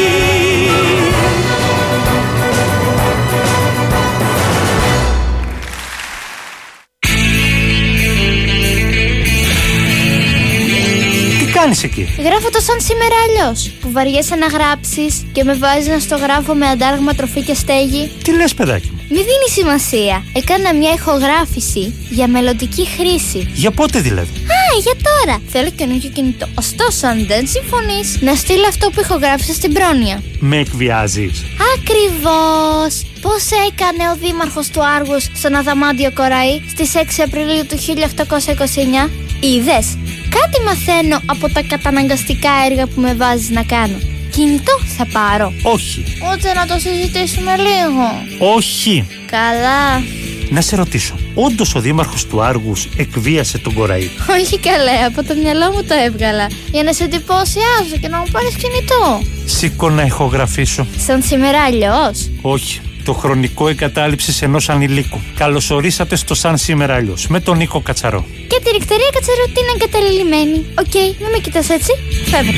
Κάνεις εκεί? Γράφω το σαν σήμερα αλλιώς, που βαριέσαι να γράψεις και με βάζεις να στο γράφω με αντάλλαγμα τροφή και στέγη. Τι λες, παιδάκι μου? Μη δίνει σημασία. Έκανα μια ηχογράφηση για μελλοντική χρήση. Για πότε δηλαδή? Για τώρα. Θέλω καινούργιο κινητό. Ωστόσο, αν δεν συμφωνείς, να στείλω αυτό που ηχογράφησα στην πρόνοια. Με εκβιάζεις? Ακριβώς. Πώς έκανε ο δήμαρχος του Άργους στον Αδαμάντιο Κοραή στις 6 Απριλίου του 1829. Είδες? Κάτι μαθαίνω από τα καταναγκαστικά έργα που με βάζεις να κάνω. Κινητό θα πάρω. Όχι. Ούτε να το συζητήσουμε λίγο. Όχι. Καλά. Να σε ρωτήσω, όντως ο δήμαρχος του Άργους εκβίασε τον Κοραή? Όχι καλέ, από το μυαλό μου το έβγαλα. Για να σε εντυπωσιάζω και να μου πάρεις κινητό. Σήκω να ηχογραφήσω. Σαν σήμερα αλλιώς? Όχι. Το χρονικό εγκατάλειψης ενός ανηλίκου. Καλωσορίσατε στο Σαν σήμερα αλλιώς, με τον Νίκο Κατσαρό. Και τη νυχτερία Κατσαρό τι είναι εγκαταλελειμμένη. Οκ, μην με κοιτάς έτσι. Φεύγω.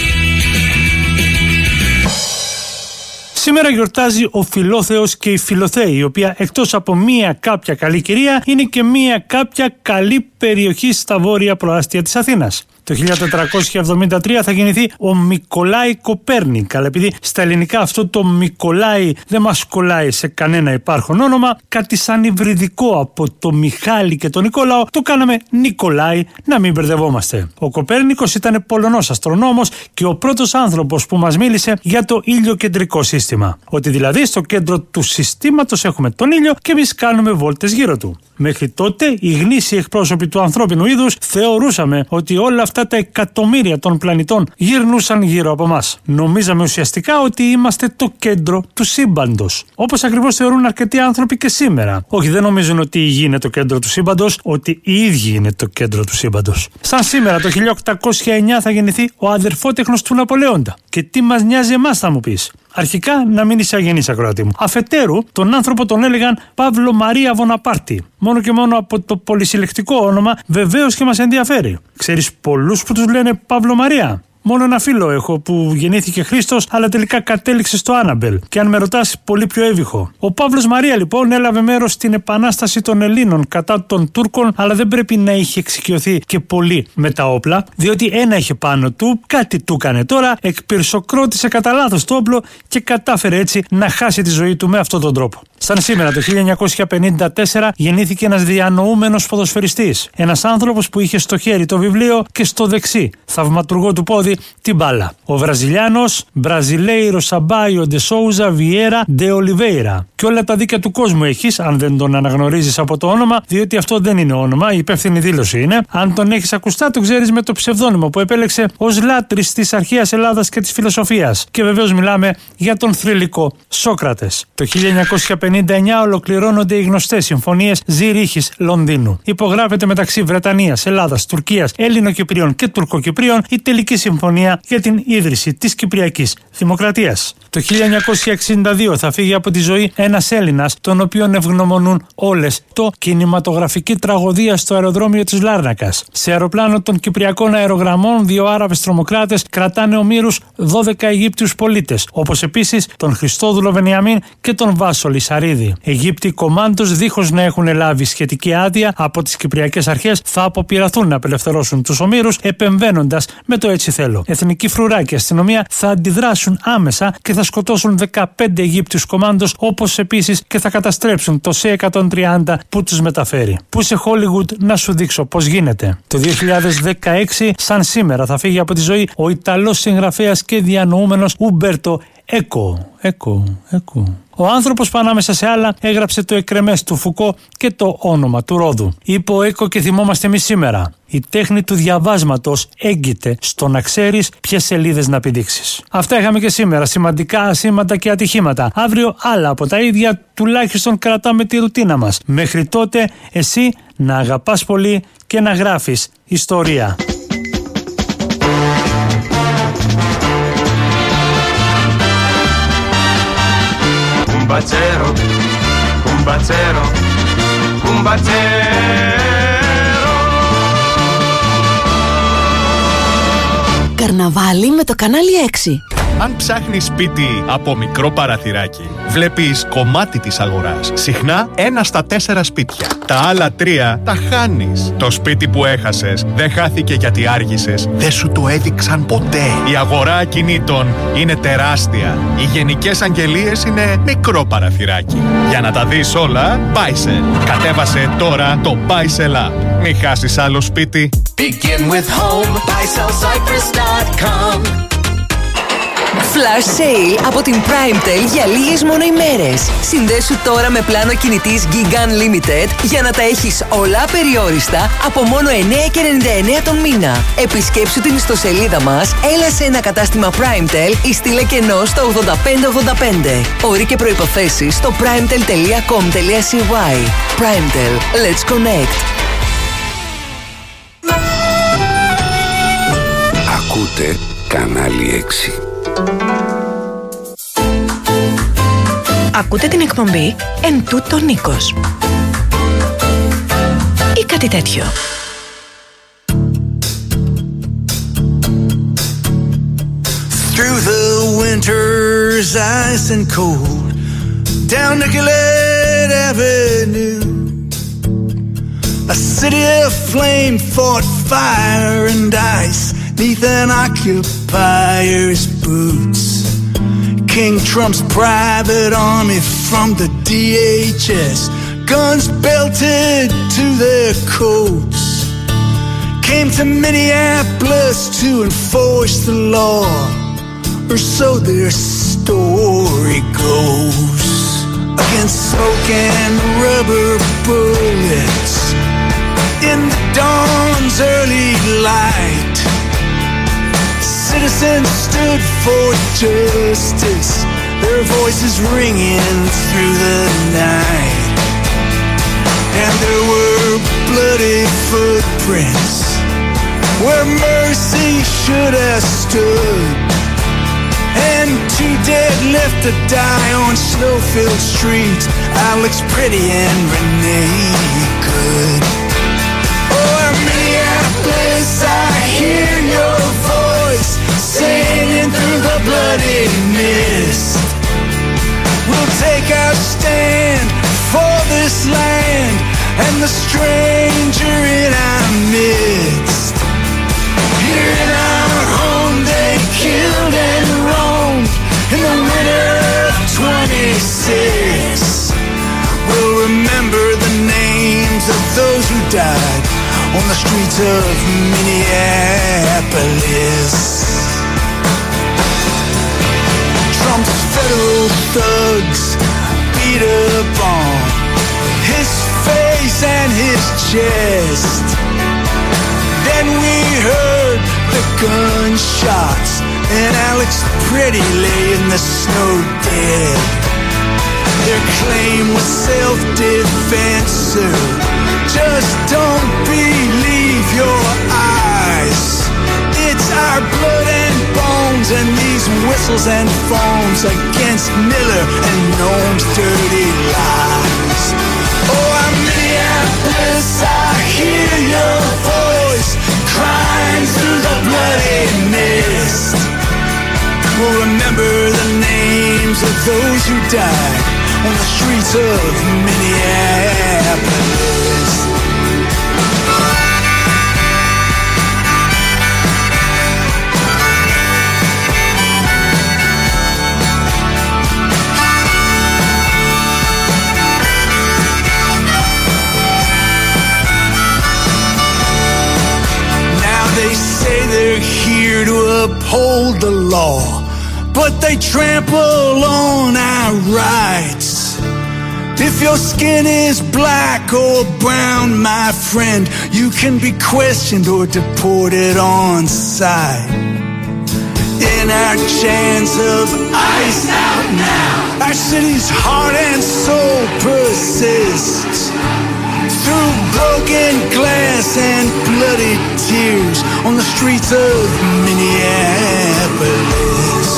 Σήμερα γιορτάζει ο Φιλόθεος και η Φιλοθέη, η οποία εκτός από μία κάποια καλή κυρία είναι και μία κάποια καλή περιοχή στα βόρεια προάστια της Αθήνας. Το 1473 θα γεννηθεί ο Μικολάη Κοπέρνικ, αλλά επειδή στα ελληνικά αυτό το Μικολάη δεν μας κολλάει σε κανένα υπάρχον όνομα, κάτι σαν υβριδικό από το Μιχάλη και τον Νικόλαο, το κάναμε Νικολάη, να μην μπερδευόμαστε. Ο Κοπέρνικος ήταν Πολωνός αστρονόμος και ο πρώτος άνθρωπος που μας μίλησε για το ηλιοκεντρικό σύστημα. Ότι δηλαδή στο κέντρο του συστήματος έχουμε τον ήλιο και εμείς κάνουμε βόλτες γύρω του. Μέχρι τότε οι γνήσιοι εκπρόσωποι του ανθρώπινου είδους θεωρούσαμε ότι όλα αυτά τα εκατομμύρια των πλανητών γυρνούσαν γύρω από μας. Νομίζαμε ουσιαστικά ότι είμαστε το κέντρο του σύμπαντος. Όπως ακριβώς θεωρούν αρκετοί άνθρωποι και σήμερα. Όχι, δεν νομίζουν ότι η Γη είναι το κέντρο του σύμπαντος, ότι οι ίδιοι είναι το κέντρο του σύμπαντος. Σαν σήμερα το 1809 θα γεννηθεί ο αδερφότεχνος του Ναπολεόντα. Και τι μας νοιάζει εμάς, θα μου πεις? Αρχικά, να μην είσαι αγενής, ακροατή μου. Αφετέρου, τον άνθρωπο τον έλεγαν Παύλο Μαρία Βοναπάρτη. Μόνο και μόνο από το πολυσυλλεκτικό όνομα, βεβαίως και μας ενδιαφέρει. Ξέρεις πολλούς που τους λένε Παύλο Μαρία? Μόνο ένα φίλο έχω που γεννήθηκε Χρήστος, αλλά τελικά κατέληξε στο Άναμπελ. Και αν με ρωτάς, πολύ πιο έβυχο. Ο Παύλος Μαρία λοιπόν έλαβε μέρος στην επανάσταση των Ελλήνων κατά των Τούρκων, αλλά δεν πρέπει να είχε εξοικειωθεί και πολύ με τα όπλα, διότι ένα είχε πάνω του, κάτι του έκανε τώρα, εκπυρσοκρότησε κατά λάθος το όπλο και κατάφερε έτσι να χάσει τη ζωή του με αυτόν τον τρόπο. Σαν σήμερα το 1954 γεννήθηκε ένας διανοούμενος ποδοσφαιριστής. Ένας άνθρωπος που είχε στο χέρι το βιβλίο και στο δεξί, θαυματουργό του πόδι, την μπάλα. Ο Βραζιλιάνος Μπραζιλέιρο Σαμπάιο Ντε Σόουζα Βιέρα Ντε Ολιβέιρα. Και όλα τα δίκαια του κόσμου έχεις, αν δεν τον αναγνωρίζεις από το όνομα, διότι αυτό δεν είναι όνομα, η υπεύθυνη δήλωση είναι. Αν τον έχεις ακουστά, το ξέρεις με το ψευδόνυμο που επέλεξε ως λάτρης της αρχαίας Ελλάδας και της φιλοσοφίας. Και βεβαίως μιλάμε για τον θρυλικό Σόκρατες. Το 1959 ολοκληρώνονται οι γνωστές συμφωνίες Ζηρίχης Λονδίνου. Υπογράφεται μεταξύ Βρετανίας, Ελλάδας, Τουρκίας, Έλληνο-Κυπρίων και Τουρκοκυπρίων η τελική συμφωνία για την ίδρυση της Κυπριακής Δημοκρατίας. Το 1962 θα φύγει από τη ζωή ένας Έλληνας, τον οποίον ευγνωμονούν όλες, το κινηματογραφική τραγωδία στο αεροδρόμιο της Λάρνακας. Σε αεροπλάνο των Κυπριακών αερογραμμών, 2 Άραβες τρομοκράτες κρατάνε ομήρους 12 Αιγύπτιους πολίτες, όπως επίσης τον Χριστόδουλο Βενιαμίν και τον Βάσο Λυσαρίδη. Αιγύπτιοι κομμάντος, δίχως να έχουν λάβει σχετική άδεια από τις Κυπριακές αρχές, θα αποπειραθούν να απελευθερώσουν τους ομήρους, επεμβαίνοντας με το έτσι θέλω. Εθνική φρουρά και αστυνομία θα αντιδράσουν άμεσα και θα σκοτώσουν 15 Αιγύπτιους κομμάντος, όπως επίσης και θα καταστρέψουν το C-130 που τους μεταφέρει. Πού σε Hollywood να σου δείξω πώς γίνεται. Το 2016, σαν σήμερα, θα φύγει από τη ζωή ο Ιταλός συγγραφέας και διανοούμενος Ουμπέρτο Έκο. Ο άνθρωπος που ανάμεσα σε άλλα έγραψε το εκρεμές του Φουκώ και το όνομα του Ρόδου. Είπε ο Έκο και θυμόμαστε εμείς σήμερα. Η τέχνη του διαβάσματος έγκυται στο να ξέρεις ποιες σελίδες να πηδήξεις. Αυτά είχαμε και σήμερα. Σημαντικά ασήμαντα και ατυχήματα. Αύριο άλλα από τα ίδια, τουλάχιστον κρατάμε τη ρουτίνα μας. Μέχρι τότε εσύ να αγαπάς πολύ και να γράφεις ιστορία. Κουμπατσέρο, κουμπατσέρο, κουμπατσέρο. Καρναβάλι με το κανάλι 6. Αν ψάχνεις σπίτι από μικρό παραθυράκι, βλέπεις κομμάτι της αγοράς. Συχνά 1 στα 4 σπίτια. Τα άλλα 3 τα χάνεις. Το σπίτι που έχασες δεν χάθηκε γιατί άργησες. Δεν σου το έδειξαν ποτέ. Η αγορά ακινήτων είναι τεράστια. Οι γενικές αγγελίες είναι μικρό παραθυράκι. Για να τα δεις όλα, Buysell. Κατέβασε τώρα το Buysell App. Μην χάσεις άλλο σπίτι. Begin with home, BuySellCyprus.com. Flash sale από την PrimeTel για λίγες μόνο ημέρες. Συνδέσου τώρα με πλάνο κινητής Gig Unlimited για να τα έχεις όλα απεριόριστα από μόνο 9,99 τον μήνα. Επισκέψου την ιστοσελίδα μας, έλα σε ένα κατάστημα PrimeTel ή στείλε κενό στο 8585. Όροι και προϋποθέσεις στο primetel.com.cy. PrimeTel. Let's connect. Ακούτε κανάλι 6. Ακούτε την εκπομπή «Εν τούτο Νίκος» ή κάτι τέτοιο. Through the winter's ice and cold, down Nicollet Avenue, a city of flame fought fire and ice neath an occupier's boots. King Trump's private army from the DHS, guns belted to their coats, came to Minneapolis to enforce the law, or so their story goes. Against smoke and rubber bullets in the dawn's early light, citizens stood for justice, their voices ringing through the night. And there were bloody footprints where mercy should have stood, and 2 dead left to die on snow-filled streets, Alex Pretty and Renee Good. Oh, Minneapolis, I hear your voice those who died on the streets of Minneapolis. Trump's federal thugs beat upon his face and his chest. Then we heard the gunshots and Alex Pretty lay in the snow dead. Their claim was self-defense, sir. Just don't believe your eyes. It's our blood and bones and these whistles and phones against Miller and Noam's dirty lies. Oh, I'm Minneapolis, I hear your voice crying through the bloody mist. We'll remember the names of those who died on the streets of Minneapolis. Now they say they're here to uphold the law, but they trample on our rights. If your skin is black or brown, my friend, you can be questioned or deported on sight. In our chance of ice out now, our city's heart and soul persists. Through broken glass and bloody tears on the streets of Minneapolis.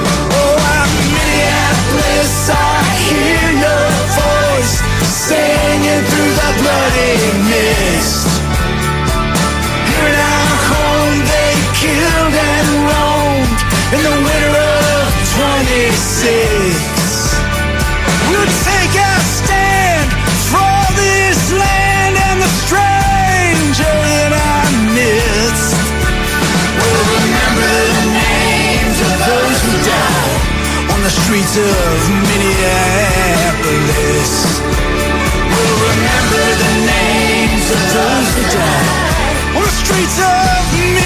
I hear your voice singing through the bloody mist. Here in our home they killed and roamed in the winter of 26. We'll take our stand for this land and the stranger in our midst. We'll remember the names of those who died on the streets of Minneapolis. We'll remember the names of those who died on the streets of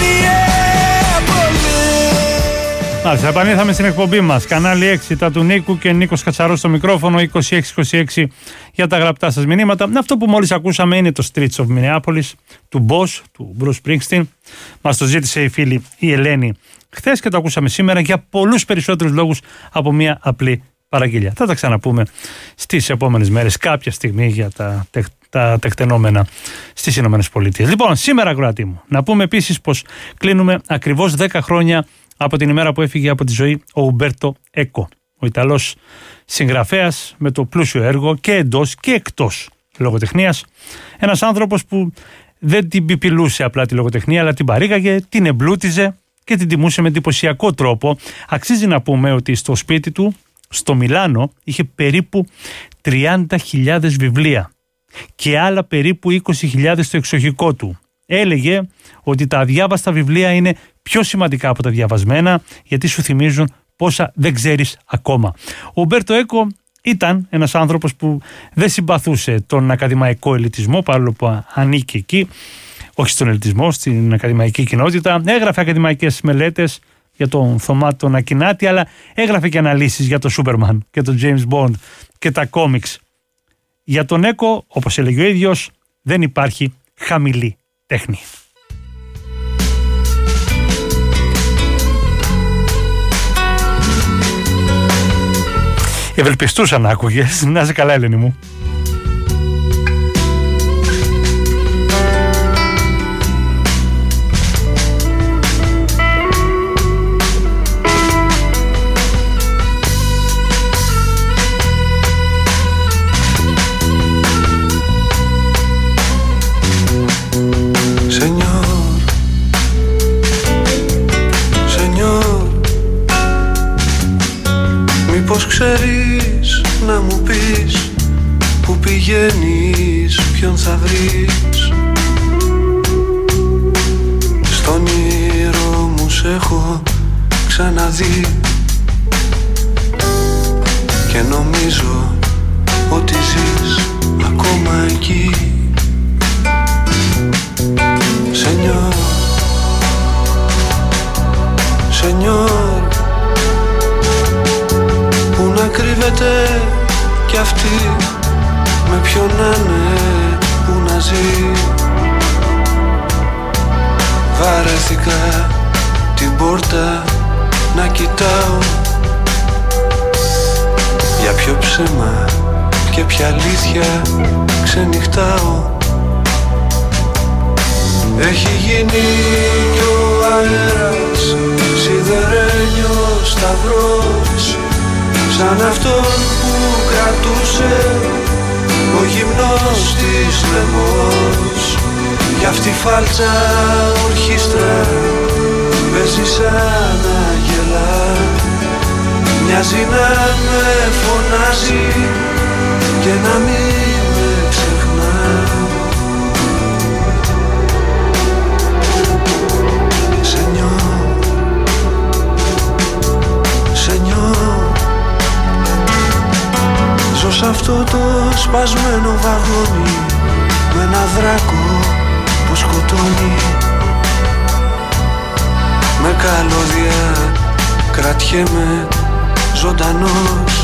Minneapolis. Μάλιστα, επανήλθαμε στην εκπομπή μας. Κανάλι 6, τα του Νίκου και Νίκος Κατσαρός στο μικρόφωνο, 2626 για τα γραπτά σας μηνύματα. Αυτό που μόλις ακούσαμε είναι το Streets of Minneapolis του Boss, του Bruce Springsteen. Μας το ζήτησε η φίλη η Ελένη χθες και το ακούσαμε σήμερα για πολλούς περισσότερους λόγους από μια απλή παραγγελιά. Θα τα ξαναπούμε στις επόμενες μέρες κάποια στιγμή για τα τεκτενόμενα στις Ηνωμένες Πολιτείες. Λοιπόν, σήμερα, ακροατή μου, να πούμε επίσης πως κλείνουμε ακριβώς 10 χρόνια από την ημέρα που έφυγε από τη ζωή ο Ουμπέρτο Έκο, ο Ιταλός συγγραφέας με το πλούσιο έργο και εντός και εκτός λογοτεχνίας. Ένας άνθρωπος που δεν την πιπιλούσε απλά τη λογοτεχνία, αλλά την παρήγαγε, την εμπλούτιζε και την τιμούσε με εντυπωσιακό τρόπο. Αξίζει να πούμε ότι στο σπίτι του, στο Μιλάνο, είχε περίπου 30.000 βιβλία και άλλα περίπου 20.000 στο εξοχικό του. Έλεγε ότι τα αδιάβαστα βιβλία είναι πιο σημαντικά από τα διαβασμένα, γιατί σου θυμίζουν πόσα δεν ξέρεις ακόμα. Ο Ουμπέρτο Έκο ήταν ένας άνθρωπος που δεν συμπαθούσε τον ακαδημαϊκό ελιτισμό, παρόλο που ανήκει εκεί, όχι στον ελιτισμό, στην ακαδημαϊκή κοινότητα. Έγραφε ακαδημαϊκές μελέτες για τον Θωμά τον Ακινάτη, αλλά έγραφε και αναλύσεις για τον Σούπερμαν και τον James Bond και τα κόμιξ. Για τον Έκο, όπως έλεγε ο ίδιος, δεν υπάρχει χαμηλή τέχνη. Ευελπιστούσα να άκουγες. Να είσαι καλά, Ελένη μου. Πώς ξέρεις να μου πεις που πηγαίνεις, ποιον θα βρεις. Στον όνειρο μου σ' έχω ξαναδεί και νομίζω ότι ζεις ακόμα εκεί. Κουράστηκα την πόρτα να κοιτάω. Για ποιο ψέμα και ποια αλήθεια ξενυχτάω. Έχει γίνει κι ο αέρας σιδερένιος σταυρός, σαν αυτόν που κρατούσε ο γυμνός της λαιμός. Κι αυτή φάλτσα ορχήστρα παίζει σαν αγελά, μοιάζει να με φωνάζει και να μην με ξεχνά. Ζω σ' αυτό το σπασμένο βαγόνι με ένα δράκο που σκοτώνει. Με καλώδια κρατιέμαι ζωντανός.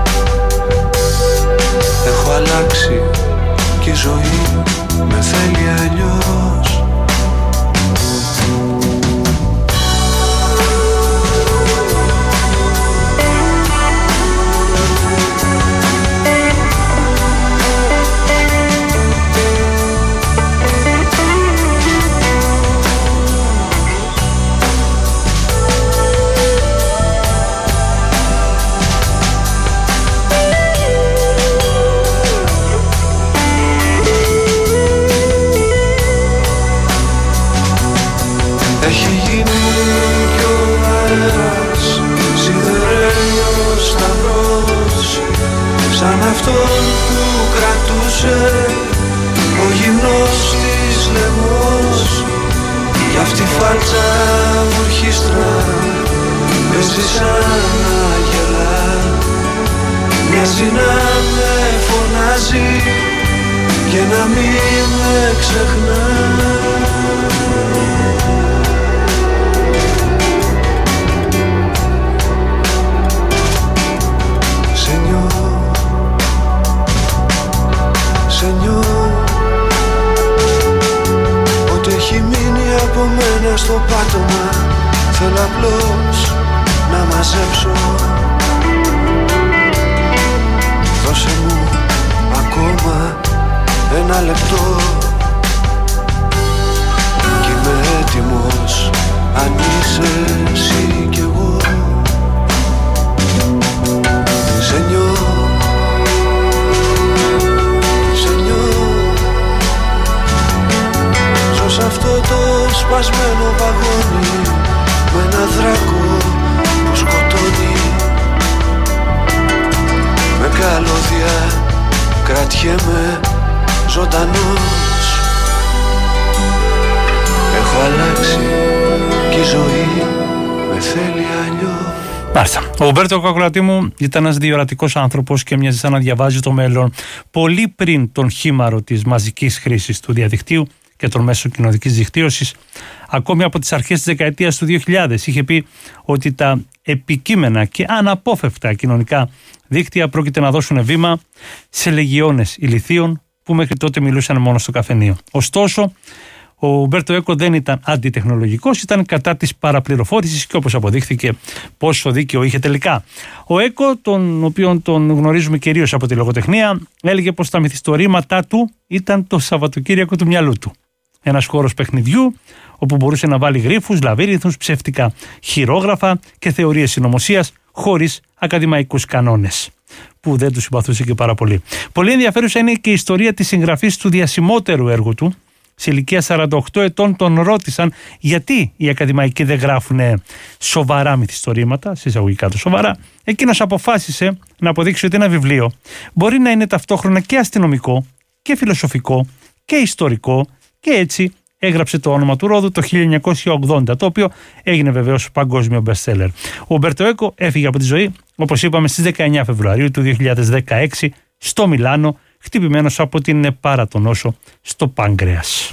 Έχω αλλάξει κι η ζωή με θέλει αλλιώς. Έχει γίνει κι ο αέρας σιδερένιος σταυρός, σαν αυτόν που κρατούσε ο γυμνός της λαιμός. Κι αυτή φάλτσα ορχήστρα παίζει σαν αγελά, μοιάζει να με φωνάζει και να μην με ξεχνά. Ό,τι έχει μείνει από μένα στο πάτωμα θέλω απλώς να μαζέψω. Δώσε μου ακόμα ένα λεπτό κι είμαι έτοιμος αν είσαι εσύ κι εγώ. Ζω σ' αυτό το σπασμένο βαγόνι με ένα δράκο που σκοτώνει. Με καλώδια κρατιέμαι ζωντανός. Έχω αλλάξει κι η ζωή με θέλει αλλιώς. Μάλιστα. Ο Ουμπέρτο Κακουλατή μου ήταν ένας διορατικός άνθρωπος και μοιάζει σαν να διαβάζει το μέλλον πολύ πριν τον χήμαρο της μαζικής χρήσης του διαδικτύου και των μέσων κοινωνικής δικτύωσης. Ακόμη από τις αρχές της δεκαετίας του 2000 είχε πει ότι τα επικείμενα και αναπόφευκτα κοινωνικά δίκτυα πρόκειται να δώσουν βήμα σε λεγιώνες ηλιθείων που μέχρι τότε μιλούσαν μόνο στο καφενείο. Ωστόσο, ο Ουμπέρτο Έκο δεν ήταν αντιτεχνολογικός, ήταν κατά της παραπληροφόρησης και όπως αποδείχθηκε πόσο δίκαιο είχε τελικά. Ο Έκο, τον οποίον τον γνωρίζουμε κυρίως από τη λογοτεχνία, έλεγε πως τα μυθιστορήματά του ήταν το Σαββατοκύριακο του μυαλού του. Ένας χώρος παιχνιδιού όπου μπορούσε να βάλει γρίφους, λαβύρινθους, ψεύτικα χειρόγραφα και θεωρίες συνωμοσίας χωρίς ακαδημαϊκούς κανόνες, που δεν του συμπαθούσε και πάρα πολύ. Πολύ ενδιαφέρουσα είναι και η ιστορία της συγγραφής του διασημότερου έργου του. Σε ηλικία 48 ετών τον ρώτησαν γιατί οι ακαδημαϊκοί δεν γράφουν σοβαρά μυθιστορήματα, σε εισαγωγικά το σοβαρά. Εκείνος αποφάσισε να αποδείξει ότι ένα βιβλίο μπορεί να είναι ταυτόχρονα και αστυνομικό και φιλοσοφικό και ιστορικό, και έτσι έγραψε το όνομα του ρόδου το 1980, το οποίο έγινε βεβαίως παγκόσμιο bestseller. Ο Ουμπέρτο Έκο έφυγε από τη ζωή, όπως είπαμε, στις 19 Φεβρουαρίου του 2016 στο Μιλάνο, χτυπημένος από την παρατονόσο στο πάγκρεας.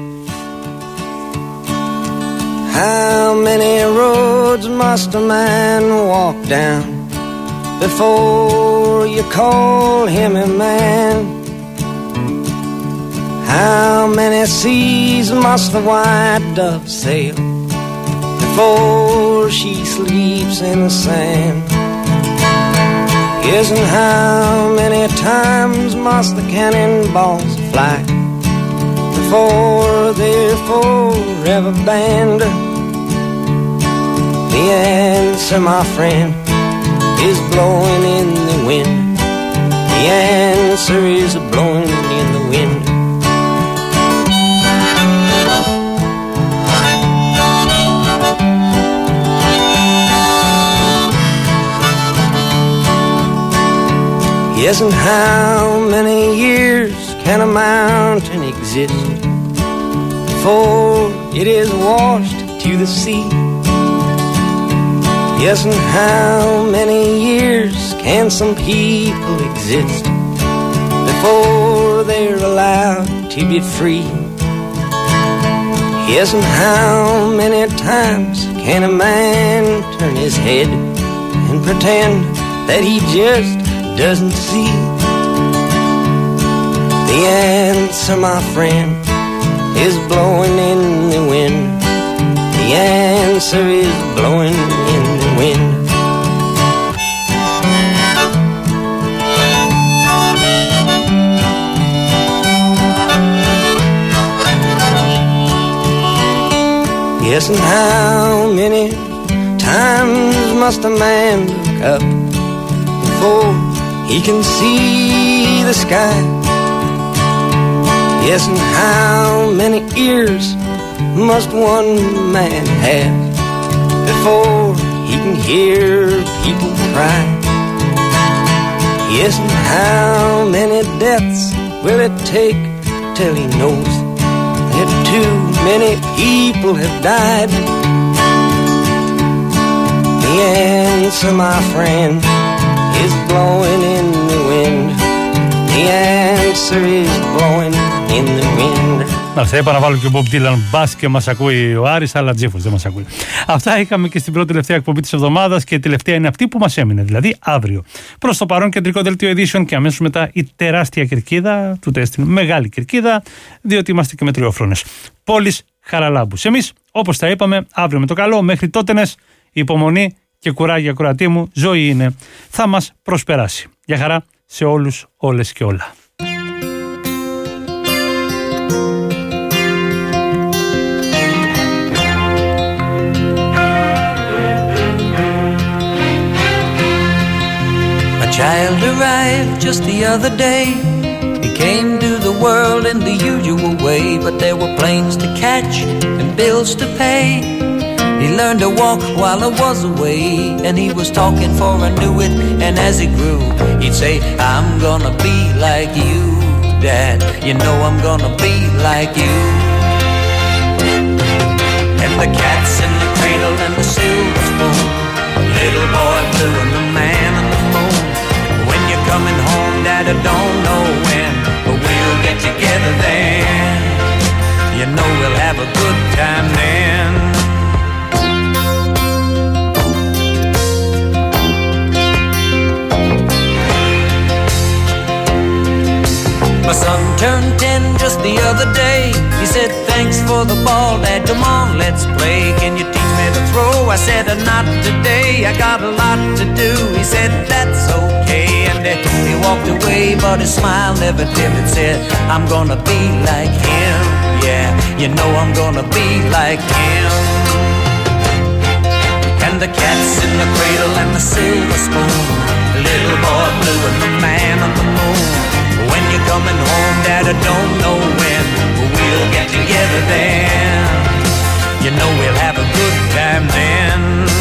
How many roads must a man walk down before you call him a man? How many seas must the white dove sail before she sleeps in the sand. Yes, and how many times must the cannonballs fly before they're forever banned? The answer, my friend, is blowing in the wind. The answer is blowing in the wind. Yes, and how many years can a mountain exist before it is washed to the sea? Yes, and how many years can some people exist before they're allowed to be free? Yes, and how many times can a man turn his head and pretend that he just doesn't see? The answer, my friend, is blowing in the wind. The answer is blowing in the wind. Yes, and how many times must a man look up before he can see the sky? Yes, and how many ears must one man have before he can hear people cry? Yes, and how many deaths will it take till he knows that too many people have died? The answer, my friend, is blowing in the wind. The answer is blowing in the wind. Θα είπα να βάλω και ο Bob Dylan, μπας και μας ακούει ο Άρης, αλλά Τζίφος δεν μας ακούει. Αυτά είχαμε και στην πρώτη τελευταία εκπομπή της εβδομάδας και η τελευταία είναι αυτή που μας έμεινε, δηλαδή αύριο. Προς το παρόν κεντρικό δελτίο Edition και αμέσως μετά η τεράστια κερκίδα, του τεστ μεγάλη κερκίδα, διότι είμαστε και μετριόφρονες. Πόλης Χαραλάμπους. Εμείς, όπως τα είπαμε, αύριο με το καλό, μέχρι τότενες, υπομονή και κουράγια, ακροατή μου, ζωή είναι, θα μας προσπεράσει. Γεια χαρά σε όλους, όλες και όλα. Child arrived just the other day. He came to the world in the usual way, but there were planes to catch and bills to pay. He learned to walk while I was away, and he was talking for I knew it. And as he grew, he'd say, I'm gonna be like you, Dad. You know I'm gonna be like you. And the cat's in the cradle and the silver spoon, little boy blue and the man on the moon. When you're coming home, Dad, I don't know when, but we'll get together then. You know we'll have a good time then. My son turned 10 just the other day. He said, thanks for the ball, Dad, come on, let's play. Can you teach me to throw? I said, not today, I got a lot to do. He said, that's okay. And he walked away, but his smile never dimmed. Said, I'm gonna be like him. Yeah, you know I'm gonna be like him. And the cat's in the cradle and the silver spoon, the little boy blue and the man on the moon. When you're coming home, Dad, I don't know when, but we'll get together then. You know we'll have a good time then.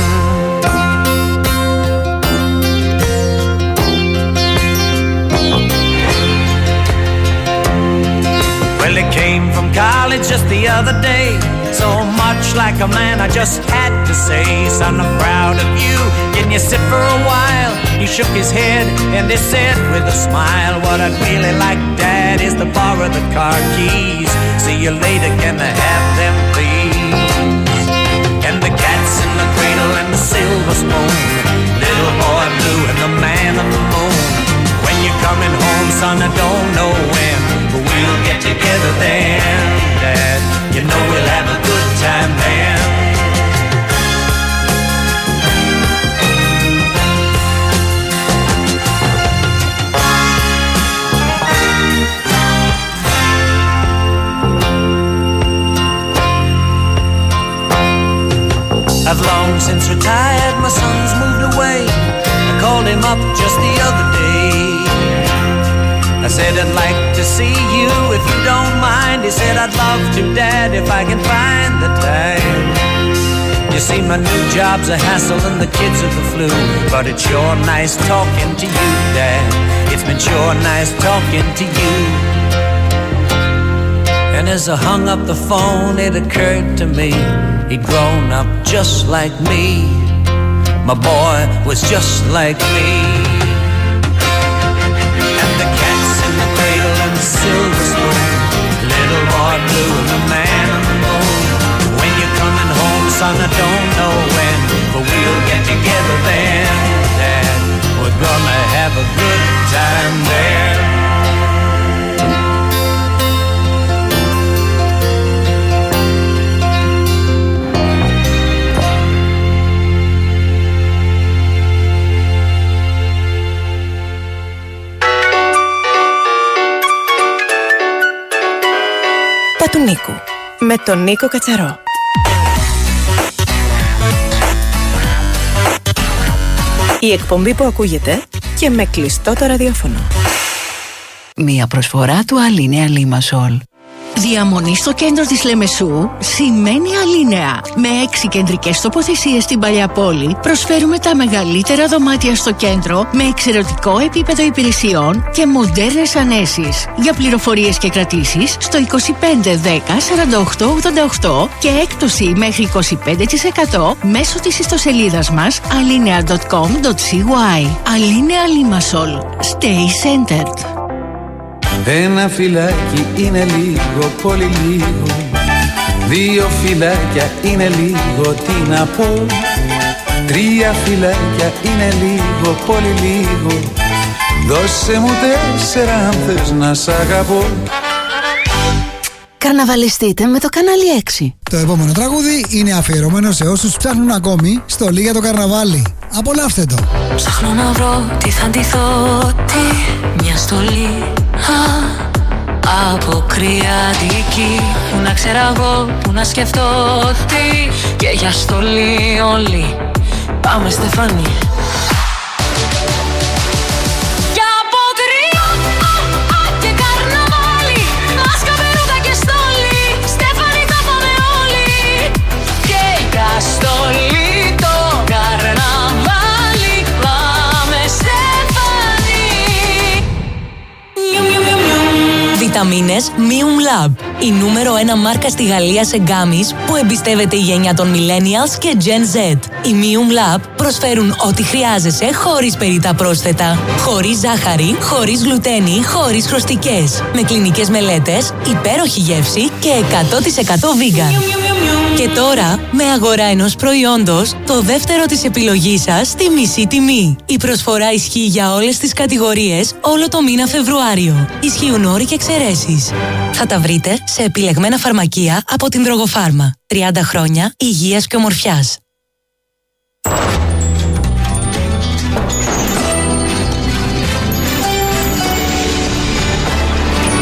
Well, he came from college just the other day, so much like a man I just had to say, son, I'm proud of you, can you sit for a while? He shook his head and he said with a smile, what I'd really like, Dad, is to borrow the car keys. See you later, can I have them please? And the cat's in the cradle and the silver spoon, little boy blue and the man on the moon. When you're coming home, son, I don't know when, but we'll get together then, Dad. You know we'll have a good time then. I've long since retired, my son's moved away. I called him up just the other day. I said I'd like to see you if you don't mind. He said I'd love to, Dad, if I can find the time. You see, my new job's a hassle and the kids are the flu, but it's sure nice talking to you, Dad. It's been sure nice talking to you. And as I hung up the phone, it occurred to me he'd grown up just like me. My boy was just like me. And the cat's in the cradle and the silver spoon, little boy blue and the man on the moon. When you're coming home, son, I don't know when, but we'll get together then, Dad. We're gonna have a good time there. Του Νίκου με τον Νίκο Κατσαρό. Η εκπομπή που ακούγεται και με κλειστό το ραδιόφωνο. Μία προσφορά του Αλίνεα Λίμασολ. Διαμονή στο κέντρο της Λεμεσού σημαίνει Αλίνεα. Με 6 κεντρικές τοποθεσίες στην παλιά πόλη προσφέρουμε τα μεγαλύτερα δωμάτια στο κέντρο με εξαιρετικό επίπεδο υπηρεσιών και μοντέρνες ανέσεις. Για πληροφορίες και κρατήσεις στο 25 10 48 88 και έκπτωση μέχρι 25% μέσω της ιστοσελίδας μας alinea.com.cy. Αλίνεα Λίμασολ. Stay centered. Ένα φυλάκι είναι λίγο, πολύ λίγο. 2 φυλάκια είναι λίγο, τι να πω. 3 φυλάκια είναι λίγο, πολύ λίγο. Δώσε μου 4 αν θες να σ' αγαπώ. Καρναβαλιστείτε με το κανάλι 6. Το επόμενο τραγούδι είναι αφιερωμένο σε όσους ψάχνουν ακόμη στολή για το καρναβάλι. Απολαύστε το. Ψάχνω να βρω τι θα ντυθώ, τι μια στολή αποκριατική. Που να ξέρω εγώ, που να σκεφτώ τι. Και για στολή όλοι πάμε Στεφάνι. Βιταμίνες Mium Lab. Η νούμερο 1 μάρκα στη Γαλλία σε γκάμις που εμπιστεύεται η γενιά των Millennials και Gen Z. Οι Mium Lab προσφέρουν ό,τι χρειάζεσαι χωρίς περιττά πρόσθετα. Χωρίς ζάχαρη, χωρίς γλουτένη, χωρίς χρωστικές. Με κλινικές μελέτες, υπέροχη γεύση και 100% vegan. Και τώρα, με αγορά ενός προϊόντος, το δεύτερο της επιλογής σας στη μισή τιμή. Η προσφορά ισχύει για όλες τις κατηγορίες όλο το μήνα Φεβρουάριο. Ισχύουν όροι και εξαιρέσεις. Θα τα βρείτε σε επιλεγμένα φαρμακεία από την Drogofarma. 30 χρόνια υγείας και ομορφιάς.